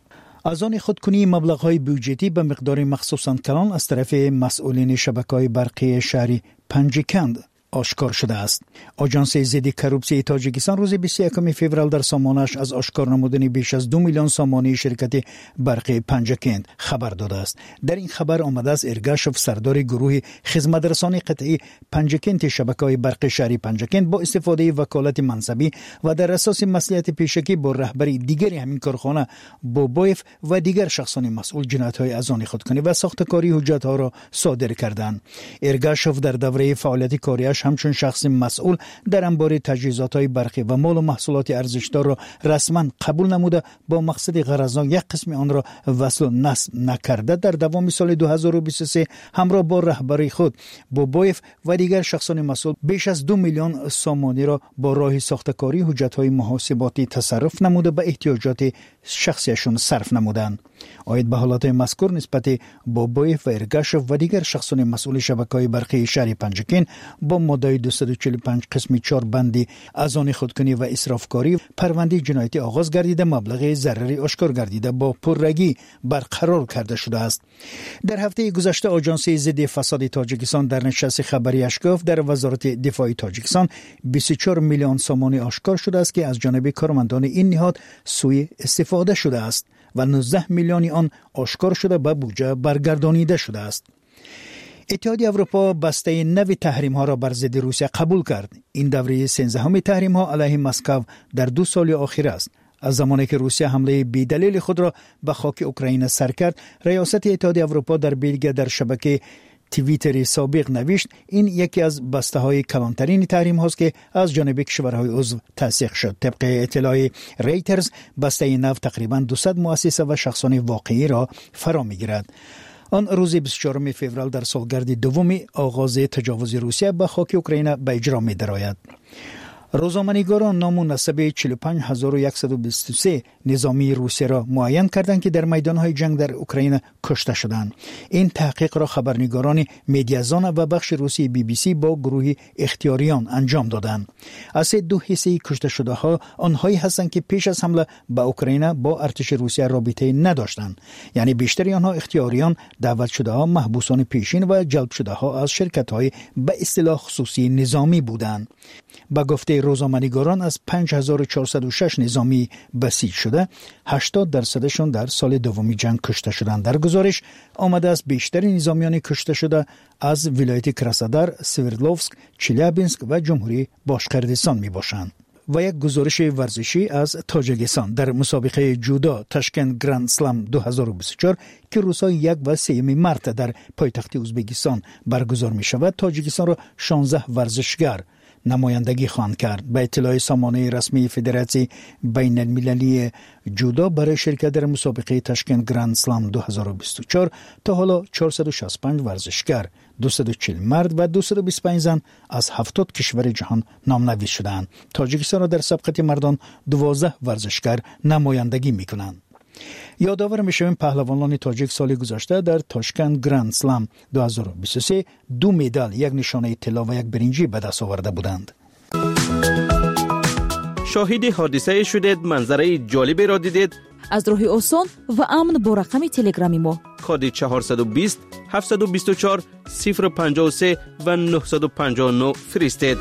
از آن خودکنی مبلغ‌های بودجتی به مقدار مخصوصاً کلان از طرف مسئولین شبکه‌های برقی شهری پنجکند آشکار شده است. آژانس ضد کروپسی تاجیکستان روز بیست و یکم فوریه در سامانه‌اش از آشکار نمودن بیش از دو میلیون سامانه شرکت برقی پنجکند خبر داده است. در این خبر آمده است ارگاشوف، سردار گروه خدمترسانی قطعی پنجکند شبکه‌های برقی شهری پنجکند، با استفاده وکالت منصبی و در اساس مصلحت پیشکی با رهبری دیگری همین کارخانه بوبویف و دیگر شخصان مسئول جنایت‌های از آن خودکنی و ساختکاری حجت‌ها را صادر کردند. ارگاشوف در دوره فعالیت کاریش همچون شخص مسئول در انبار تجهیزات‌های برقی و مال و محصولات ارزشدار را رسما قبول نموده با مقصد غرضناک یک قسم آن را وصل و نصب نکرده در دوام سال دو هزار و بیست و سه همراه با رهبری خود بوبویف و دیگر شخصان مسئول بیش از دو میلیون سامانه را با راه ساختکاری حجت‌های محاسباتی تصرف نموده به احتیاجات شخصیشون صرف نمودند. آید به حالات مذکور نسبت بوبویف و ارگاشوف و دیگر شخصان مسئول شبکه‌های برقی شهر پنجکند با ماده دویست و چهل و پنج قسم چهار بندی از آن خودکنی و اسرافکاری پرونده جنایتی آغاز گردیده، مبلغ ضرری آشکار گردیده با پررگی برقرار کرده شده است. در هفته گذشته آژانس ضد فساد تاجیکستان در نشست خبریش گفت در وزارت دفاع تاجیکستان بیست و چهار میلیون سامانه آشکار شده است که از جانب کارمندان این نهاد سوء استفاده شده است و نوزده میلیون آن آشکار شده به بودجه برگردانیده شده است. اتحادیه اروپا بسته نو تحریم ها را بر ضد روسیه قبول کرد. این دوره سیزدهم تحریم ها علیه مسکو در دو سال اخیر است. از زمانی که روسیه حمله بی‌دلیل خود را به خاک اوکراین سر کرد، ریاست اتحادیه اروپا در بلژیک در شبکه توییتر سابق نوشت این یکی از بسته های کلانترین تحریم هاست که از جانب کشورهای عضو تصدیق شد. طبق اطلاع ریترز بسته نو تقریبا دویست مؤسسه و شخصان واقعی را فرا میگیرد. آن روز بیست و چهارم فوریه در سالگرد دوم آغاز تجاوز روسیه به خاک اوکراین به اجرا می درآید. روزنامه‌نگاران نام و نسب چهل و پنج هزار و صد و بیست و سه نظامی روسیه را معین کردند که در میدان‌های جنگ در اوکراین کشته شدند. این تحقیق را خبرنگاران مدیازان و بخش روسی بی بی سی با گروه اختیاریان انجام دادند. از دو حصه کشته شده ها آنهایی هستند که پیش از حمله به اوکراین با ارتش روسیه رابطه نداشتند. یعنی بیشتر آنها اختیاریان، دعوت شده ها، محبوسان پیشین و جلب شده ها از شرکت‌های به اصطلاح خصوصی نظامی بودند. با گفته روزنامه‌نگاران از پنج هزار و چهارصد و شش نظامی بسیج شده، هشتاد درصدشون در سال دومی جنگ کشته شدند. در گزارش آمده است بیشتر نظامیان کشته شده از ولایت کراسنودار، سوردلوفسک، چلیابینسک و جمهوری باشقردستان می باشند. و یک گزارش ورزشی از تاجیکستان در مسابقه جودو تاشکند گرند سلم دو هزار و بیست و چهار که روزهای یک و سوم مارس در پایتخت ازبکستان برگزار می شود، تاجیکستان را شانزده ورزشگر نمایندگی خواهند کرد. به اطلاع سامانه رسمی فدراسیون بین المللی جودو برای شرکت در مسابقه تاشکند گرند سلم دو هزار و بیست و چهار تا حالا چهارصد و شصت و پنج ورزشگر، دویست و چهل مرد و دویست و بیست و پنج زن از هفتاد کشور جهان نامنویس شدند. تاجیکستان را در سبقت مردان دوازده ورزشگر نمایندگی می‌کنند. یادآور میشویم پهلوانان تاجیک سال گذشته در تاشکند گرند سلم دو هزار و بیست و سه دو مدال، یک نشانه طلا و یک برنجی به دست آورده بودند. شاهد حادثه شدید، منظره جالبی را دیدید؟ از راه آسان و امن با رقم تلگرامی ما کد چهارصد و بیست هفتصد و بیست و چهار صفر پنجاه و سه و نهصد و پنجاه و نه فرستید.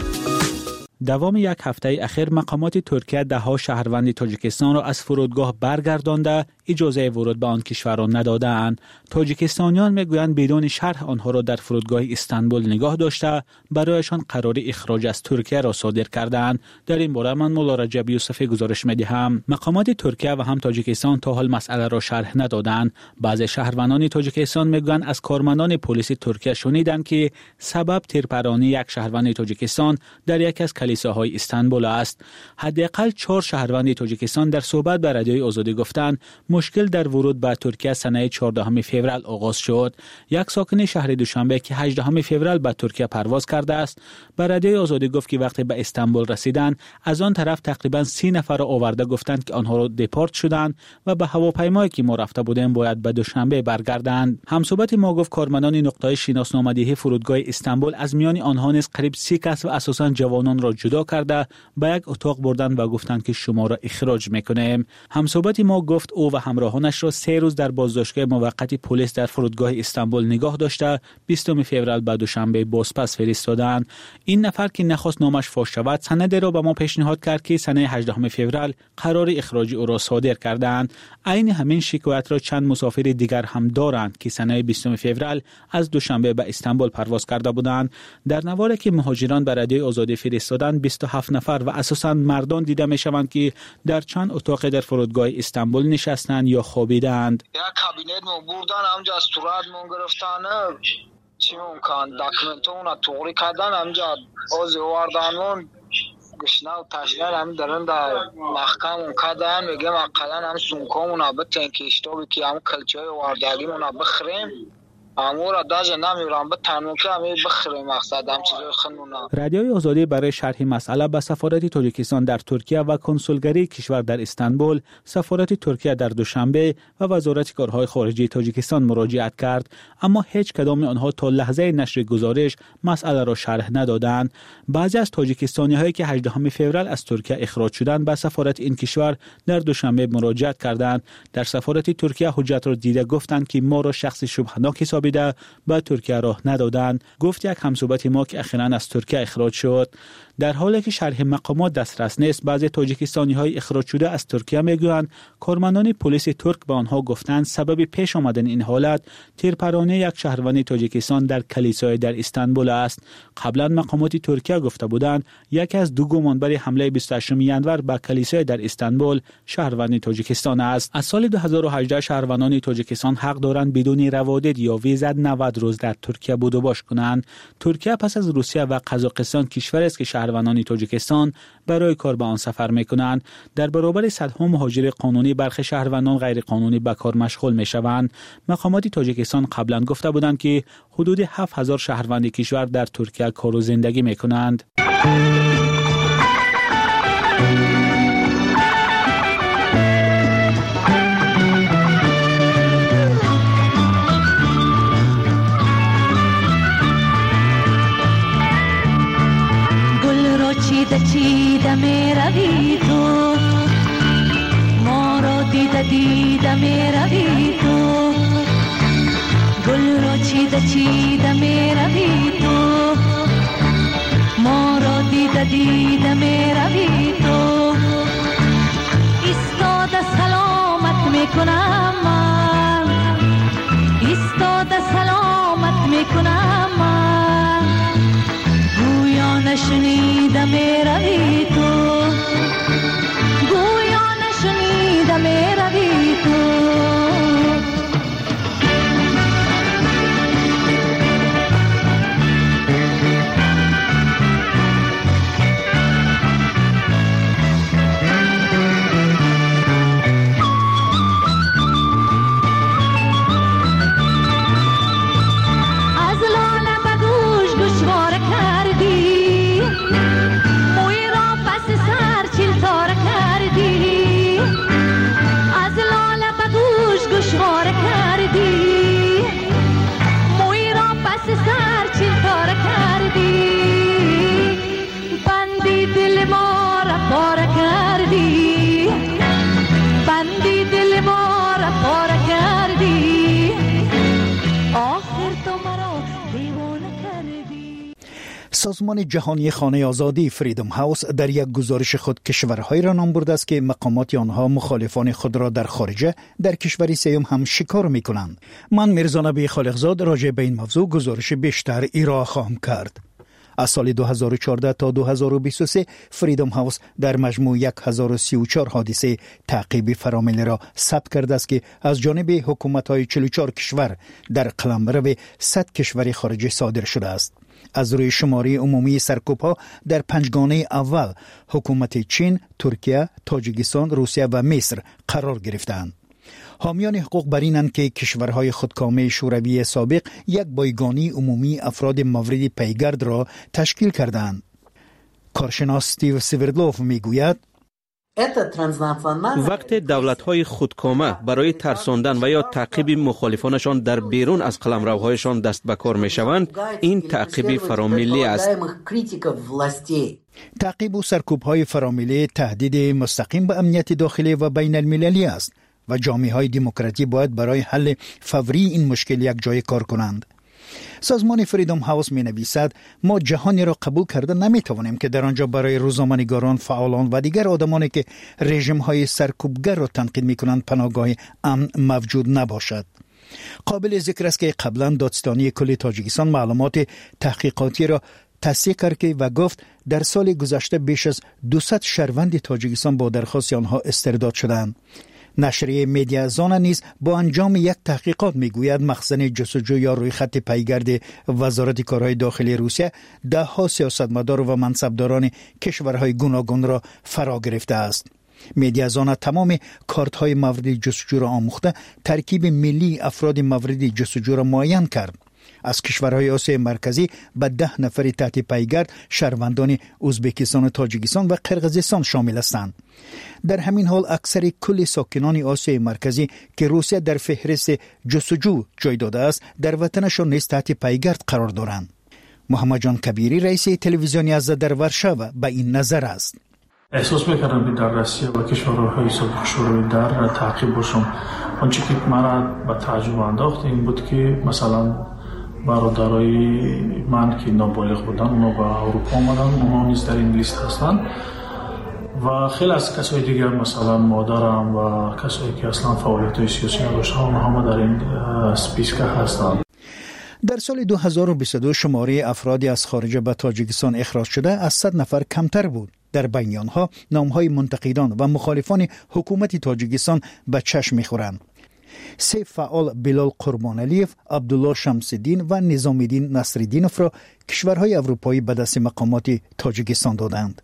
دوام یک هفته اخیر مقامات ترکیه ده ها شهروند تاجیکستان را از فرودگاه برگردانده اجازه ورود به آن کشور را ندادند. تاجیکستانیان میگویند بدون شرح آنها را در فرودگاه استانبول نگاه داشته برایشان قرار اخراج از ترکیه را صادر کردند. در این باره من مولا رجب یوسفی گزارش میدهم. مقامات ترکیه و هم تاجیکستان تا حال مسئله را شرح ندادند. بعضی شهروندان تاجیکستان میگویند از کارمندان پلیس ترکیه شنیدند که سبب تیرپرانی یک شهروند تاجیکستان در یک از کلیساهای استانبول است. حداقل چهار شهروند تاجیکستان در صحبت با رادیوی آزادی گفتند مشکل در ورود به ترکیه سنه چهاردهم فوریه آغاز شد. یک ساکن شهر دوشنبه که هجدهم فوریه به ترکیه پرواز کرده است به رادیوی آزادی گفت که وقتی به استانبول رسیدند از آن طرف تقریبا سی نفر را آورده گفتند که آنها را دپورت شدند و به هواپیمایی که ما رفته بودیم باید به دوشنبه برگردند. همصحبت ما گفت کارمندان نقطه شناسنامه‌دهی فرودگاه استانبول از میان آنها نیز قریب سی کس و اساساً جوانان را جدا کرده به یک اتاق بردند و گفتند که شما را اخراج میکنیم. همصحبت ما گفت او و همراهانش را سه روز در بازداشتگاه موقت پلیس در فرودگاه استانبول نگاه داشته بیستم فوریه به دوشنبه بازپس فرستادند. این نفر که نخواست نامش فاش شود سند را به ما پیشنهاد کرد که سنه هجدهم فوریه قرار اخراج او را صادر کردند. عین همین شکایت را چند مسافر دیگر هم دارند که سنه بیستم فوریه از دوشنبه به استانبول پرواز کرده بودند. در نواری که مهاجران به رادیوی آزادی فرستادند بیست و هفت نفر و اساساً مردان دیده میشوند که در چند اتاق در فرودگاه استانبول نشستند یا خوابیدند. یک کابینت مو بردن همجا از صورت مون گرفتن چی ممکن داکومنتون توری کردن همجا از واردانون گشنه و تشنه هم درن در محکم اون کردن میگه مقلا هم سونکامون ها بتنکیشتو بکی هم کلچه های وارداگیمون ها بخریم امور داج نمیرم به تنوکه همی بخری مقصد هم چیزای خنونا. رادیوی آزادی برای شرح مسئله به سفارت تاجیکستان در ترکیه و کنسولگری کشور در استانبول، سفارت ترکیه در دوشنبه و وزارت کارهای خارجه تاجیکستان مراجعت کرد، اما هیچ کدام آنها تا لحظه نشر گزارش مسئله را شرح ندادند. بعضی از تاجیکستانی هایی که هجدهم فوریه از ترکیه اخراج شدند به سفارت این کشور در دوشنبه مراجعت کردند. در سفارت ترکیه حجت را دیده گفتند که ما را شخص شبهناک حساب به ترکیه راه ندادند. گفت یک همصحبت ما که اخیراً از ترکیه اخراج شد. در حالی که شرح مقامات دسترس نیست، بعضی تاجیکستانی‌های اخراج شده از ترکیه میگویند کارمندان پلیس ترک به آنها گفتند سبب پیش آمدن این حالت تیرپرانی یک شهروند تاجیکستان در کلیسای در استانبول است. قبلا مقامات ترکیه گفته بودند یکی از دو گمانبر حمله بیست و هشتم ژانویه به کلیسای در استانبول شهروند تاجیکستان است. از سال دو هزار و هجده شهروندان تاجیکستان حق دارند بدون روادید یا ویزا نود روز در ترکیه بود و باش کنند. ترکیه پس از روسیه و قزاقستان کشوری است که شهروندان تاجیکستان برای کار به آن سفر می‌کنند. در برابر صدها مهاجر قانونی برخی شهروندان غیر قانونی به کار مشغول می‌شوند. مقامات تاجیکستان قبلا گفته بودند که حدود هفت هزار شهروند کشور در ترکیه کار و زندگی می‌کنند. چیده چیده می روی تو ما را دیده دیده می روی تو گل را چیده چیده می روی تو ما را دیده دیده می روی تو ایستاده سلامت می کنم من ایستاده سلامت می کنم من گویا نشنیده می روی تو گویا نشنیده می روی تو سازمان جهانی خانه آزادی فریدم هاوس در یک گزارش خود کشورهای را نام برده است که مقامات آنها مخالفان خود را در خارجه در کشور سیوم هم شکار می کنند. من میرزا نبی خالقزاد راجع به این موضوع گزارش بیشتر ارائه خواهم کرد. از سال دو هزار و چهارده تا دو هزار و بیست و سه فریدم هاوس در مجموع هزار و سی و چهار حادثه تعقیبی فراملی را ثبت کرده است که از جانب حکومت‌های چهل و چهار کشور در قلمرو صد کشور خارجی صادر شده است. از روی شماره عمومی سرکوب‌ها در پنجگانه اول حکومت چین، ترکیه، تاجیکستان، روسیه و مصر قرار گرفتند. حامیان حقوق بر اینند که کشورهای خودکامه شوروی سابق یک بایگانی عمومی افراد مورد پیگرد را تشکیل کردند. کارشناس استیو سیوردلوف میگوید وقتی دولت‌های خودکامه برای ترساندن و یا تعقیب مخالفانشان در بیرون از قلمروهایشان دست به کار می‌شوند، این تعقیب فراملی است. تعقیب و سرکوب‌های فراملی تهدید مستقیم به امنیت داخلی و بین المللی است و جامعه‌های دموکراتی باید برای حل فوری این مشکل یک جای کار کنند. سازمان فریدم هاوس می نویسد ما جهانی را قبول کرده نمی توانیم که در آنجا برای روزنامه‌نگاران، فعالان و دیگر آدمانی که رژیم های سرکوبگر را تنقید می کنند پناهگاه امن موجود نباشد. قابل ذکر است که قبلا دادستانی کل تاجیکستان معلومات تحقیقاتی را تصدیق کرد و گفت در سال گذشته بیش از دویست شهروند تاجیکستان با درخواست آنها استرداد شدند. نشریه مدیا زانا نیز با انجام یک تحقیقات میگوید مخزن جستجو یا روی خط پیگرد وزارت کارهای داخلی روسیه ده ها سیاستمدار و منصبداران کشورهای گوناگون را فرا گرفته است. مدیا زانا تمام کارت های مورد جستجو را آموخته ترکیب ملی افراد مورد جستجو را معین کرد. از کشورهای آسیای مرکزی به ده نفر تحت پیگرد شهروندان ازبکستان و تاجیکستان و قرقیزستان شامل هستند. در همین حال اکثر کل ساکنان آسیای مرکزی که روسیه در فهرست جستجو جای داده است در وطنشان نیز تحت پیگرد قرار دارند. محمد جان کبیری رئیس تلویزیونی از در ورشاو به این نظر است. احساس می‌کردم که در روسیه و کشورهای سابق شوروی در تعقیب باشم. آنچه که مرا به تعجب انداخت این بود که مثلا برادرای من که نابالغ بودن اونا به اروپا آمدن، اونا نیز در این لیست هستند و خیلی از کسای دیگر مثلا مادرم و کسایی که اصلا فعالیت‌های سیاسی نداشتن اونا هم در این اسپیسکه هستند. در سال دو هزار و بیست و دو شماره افرادی از خارج به تاجیکستان اخراج شده از صد نفر کمتر بود. در بین آنها نام‌های منتقدان و مخالفان حکومت تاجیکستان به چشم می‌خورند. سه فعال بلال قربانعلیف، عبدالله شمس‌الدین و نظام‌الدین نصرالدینوف را کشورهای اروپایی به دست مقامات تاجیکستان دادند.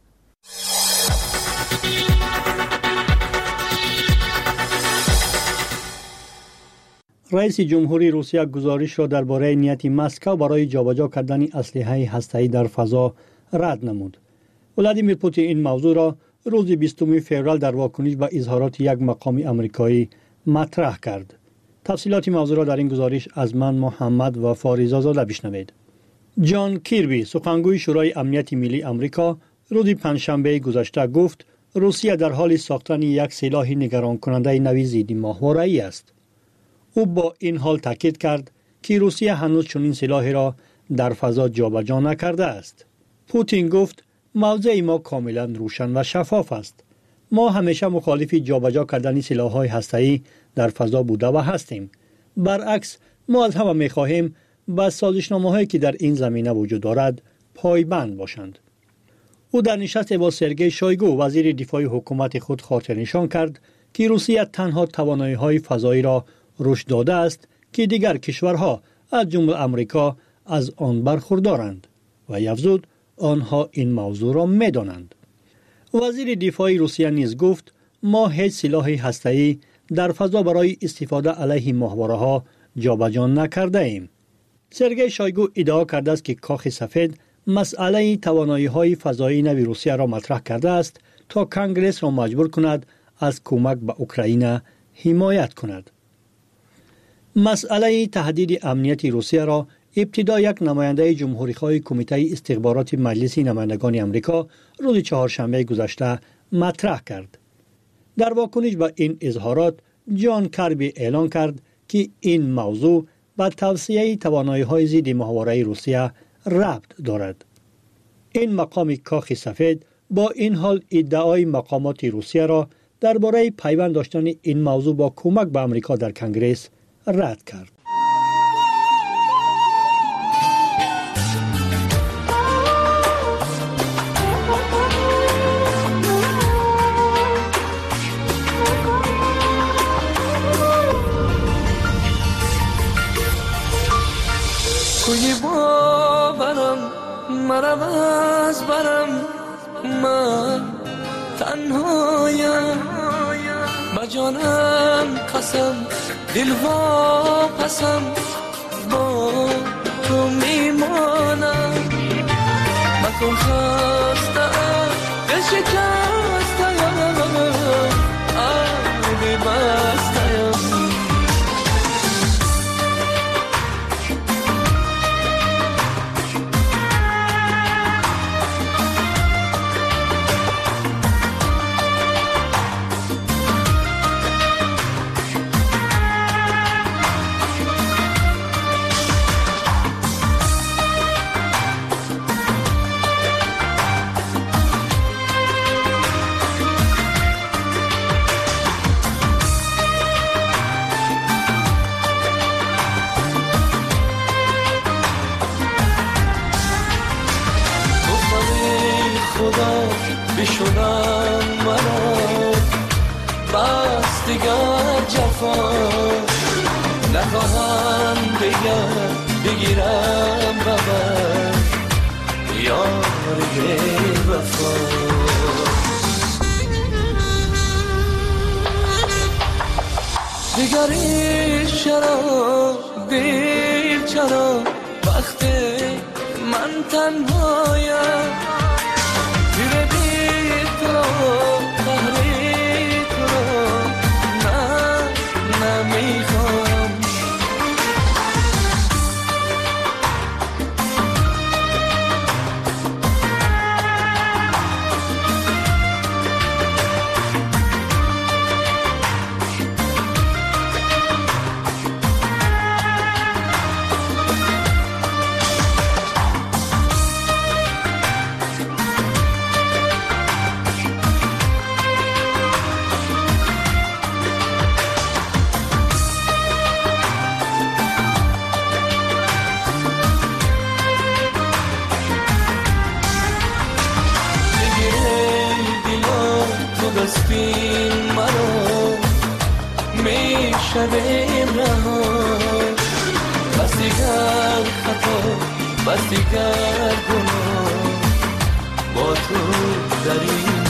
رئیس جمهوری روسیه گزارش را درباره نیت مسکو برای جابجا کردن اسلحه هسته‌ای در فضا رد نمود. ولادیمیر پوتین این موضوع را روز بیستم فوریه در واکنش به اظهارات یک مقام آمریکایی مطرح کرد. تفصیلات موضوع را در این گزارش از من محمد و فاریزاده بشنوید. جان کیربی، سخنگوی شورای امنیت ملی آمریکا، روز پنجشنبه گذشته گفت روسیه در حال ساختن یک سلاح نگران کننده نوی ضد ماهواره‌ای است. او با این حال تاکید کرد که روسیه هنوز چنین سلاحی را در فضا جابجا نکرده است. پوتین گفت موضع ما کاملا روشن و شفاف است. ما همیشه مخالف جابجا کردن سلاح‌های هسته‌ای در فضا بوده و هستیم. برعکس ما از همه می‌خواهیم به سازشنامه‌هایی که در این زمینه وجود دارد پایبند باشند. او در نشست با سرگئی شویگو وزیر دفاع حکومت خود خاطر نشان کرد که روسیه تنها توانایی‌های فضایی را رشد داده است که دیگر کشورها از جمله آمریکا از آن برخوردارند و افزود آنها این موضوع را می‌دانند. وزیر دفاع روسیه نیز گفت ما هیچ سلاح هسته‌ای در فضا برای استفاده علیه ماهواره‌ها جابجا نکرده ایم. سرگئی شویگو ادعا کرده است که کاخ سفید مسئله توانایی‌های فضایی نو روسیه را مطرح کرده است تا کنگره را مجبور کند از کمک به اوکراین حمایت کند. مسئله تهدید امنیت روسیه را ابتدا یک نماینده جمهوری‌خواه کمیته استخبارات مجلس نمایندگان آمریکا روز چهارشنبه گذشته مطرح کرد. در واکنش به این اظهارات جان کاربی اعلام کرد که این موضوع به توسعه توانایی‌های ضد ماهواره‌ای روسیه ربط دارد. این مقام کاخ سفید با این حال ادعای مقامات روسیه را درباره پیوند داشتن این موضوع با کمک به آمریکا در کنگره رد کرد. کوی باورم مرم از برم من تنهایم با جانم قسم دل وا پسم با تو میمانم مکن خستم دل شکستم آبی بستم بشونم منو بس دیگر جفا نخواهم دیگر بگیرم ببر یار بی وفا دیگری چرا دیر چرا وقتی من تنهایم دیره دید تو قهری تو نه نمیخوام شویم رها بس دیگر خطا بس دیگر گناه با تو در این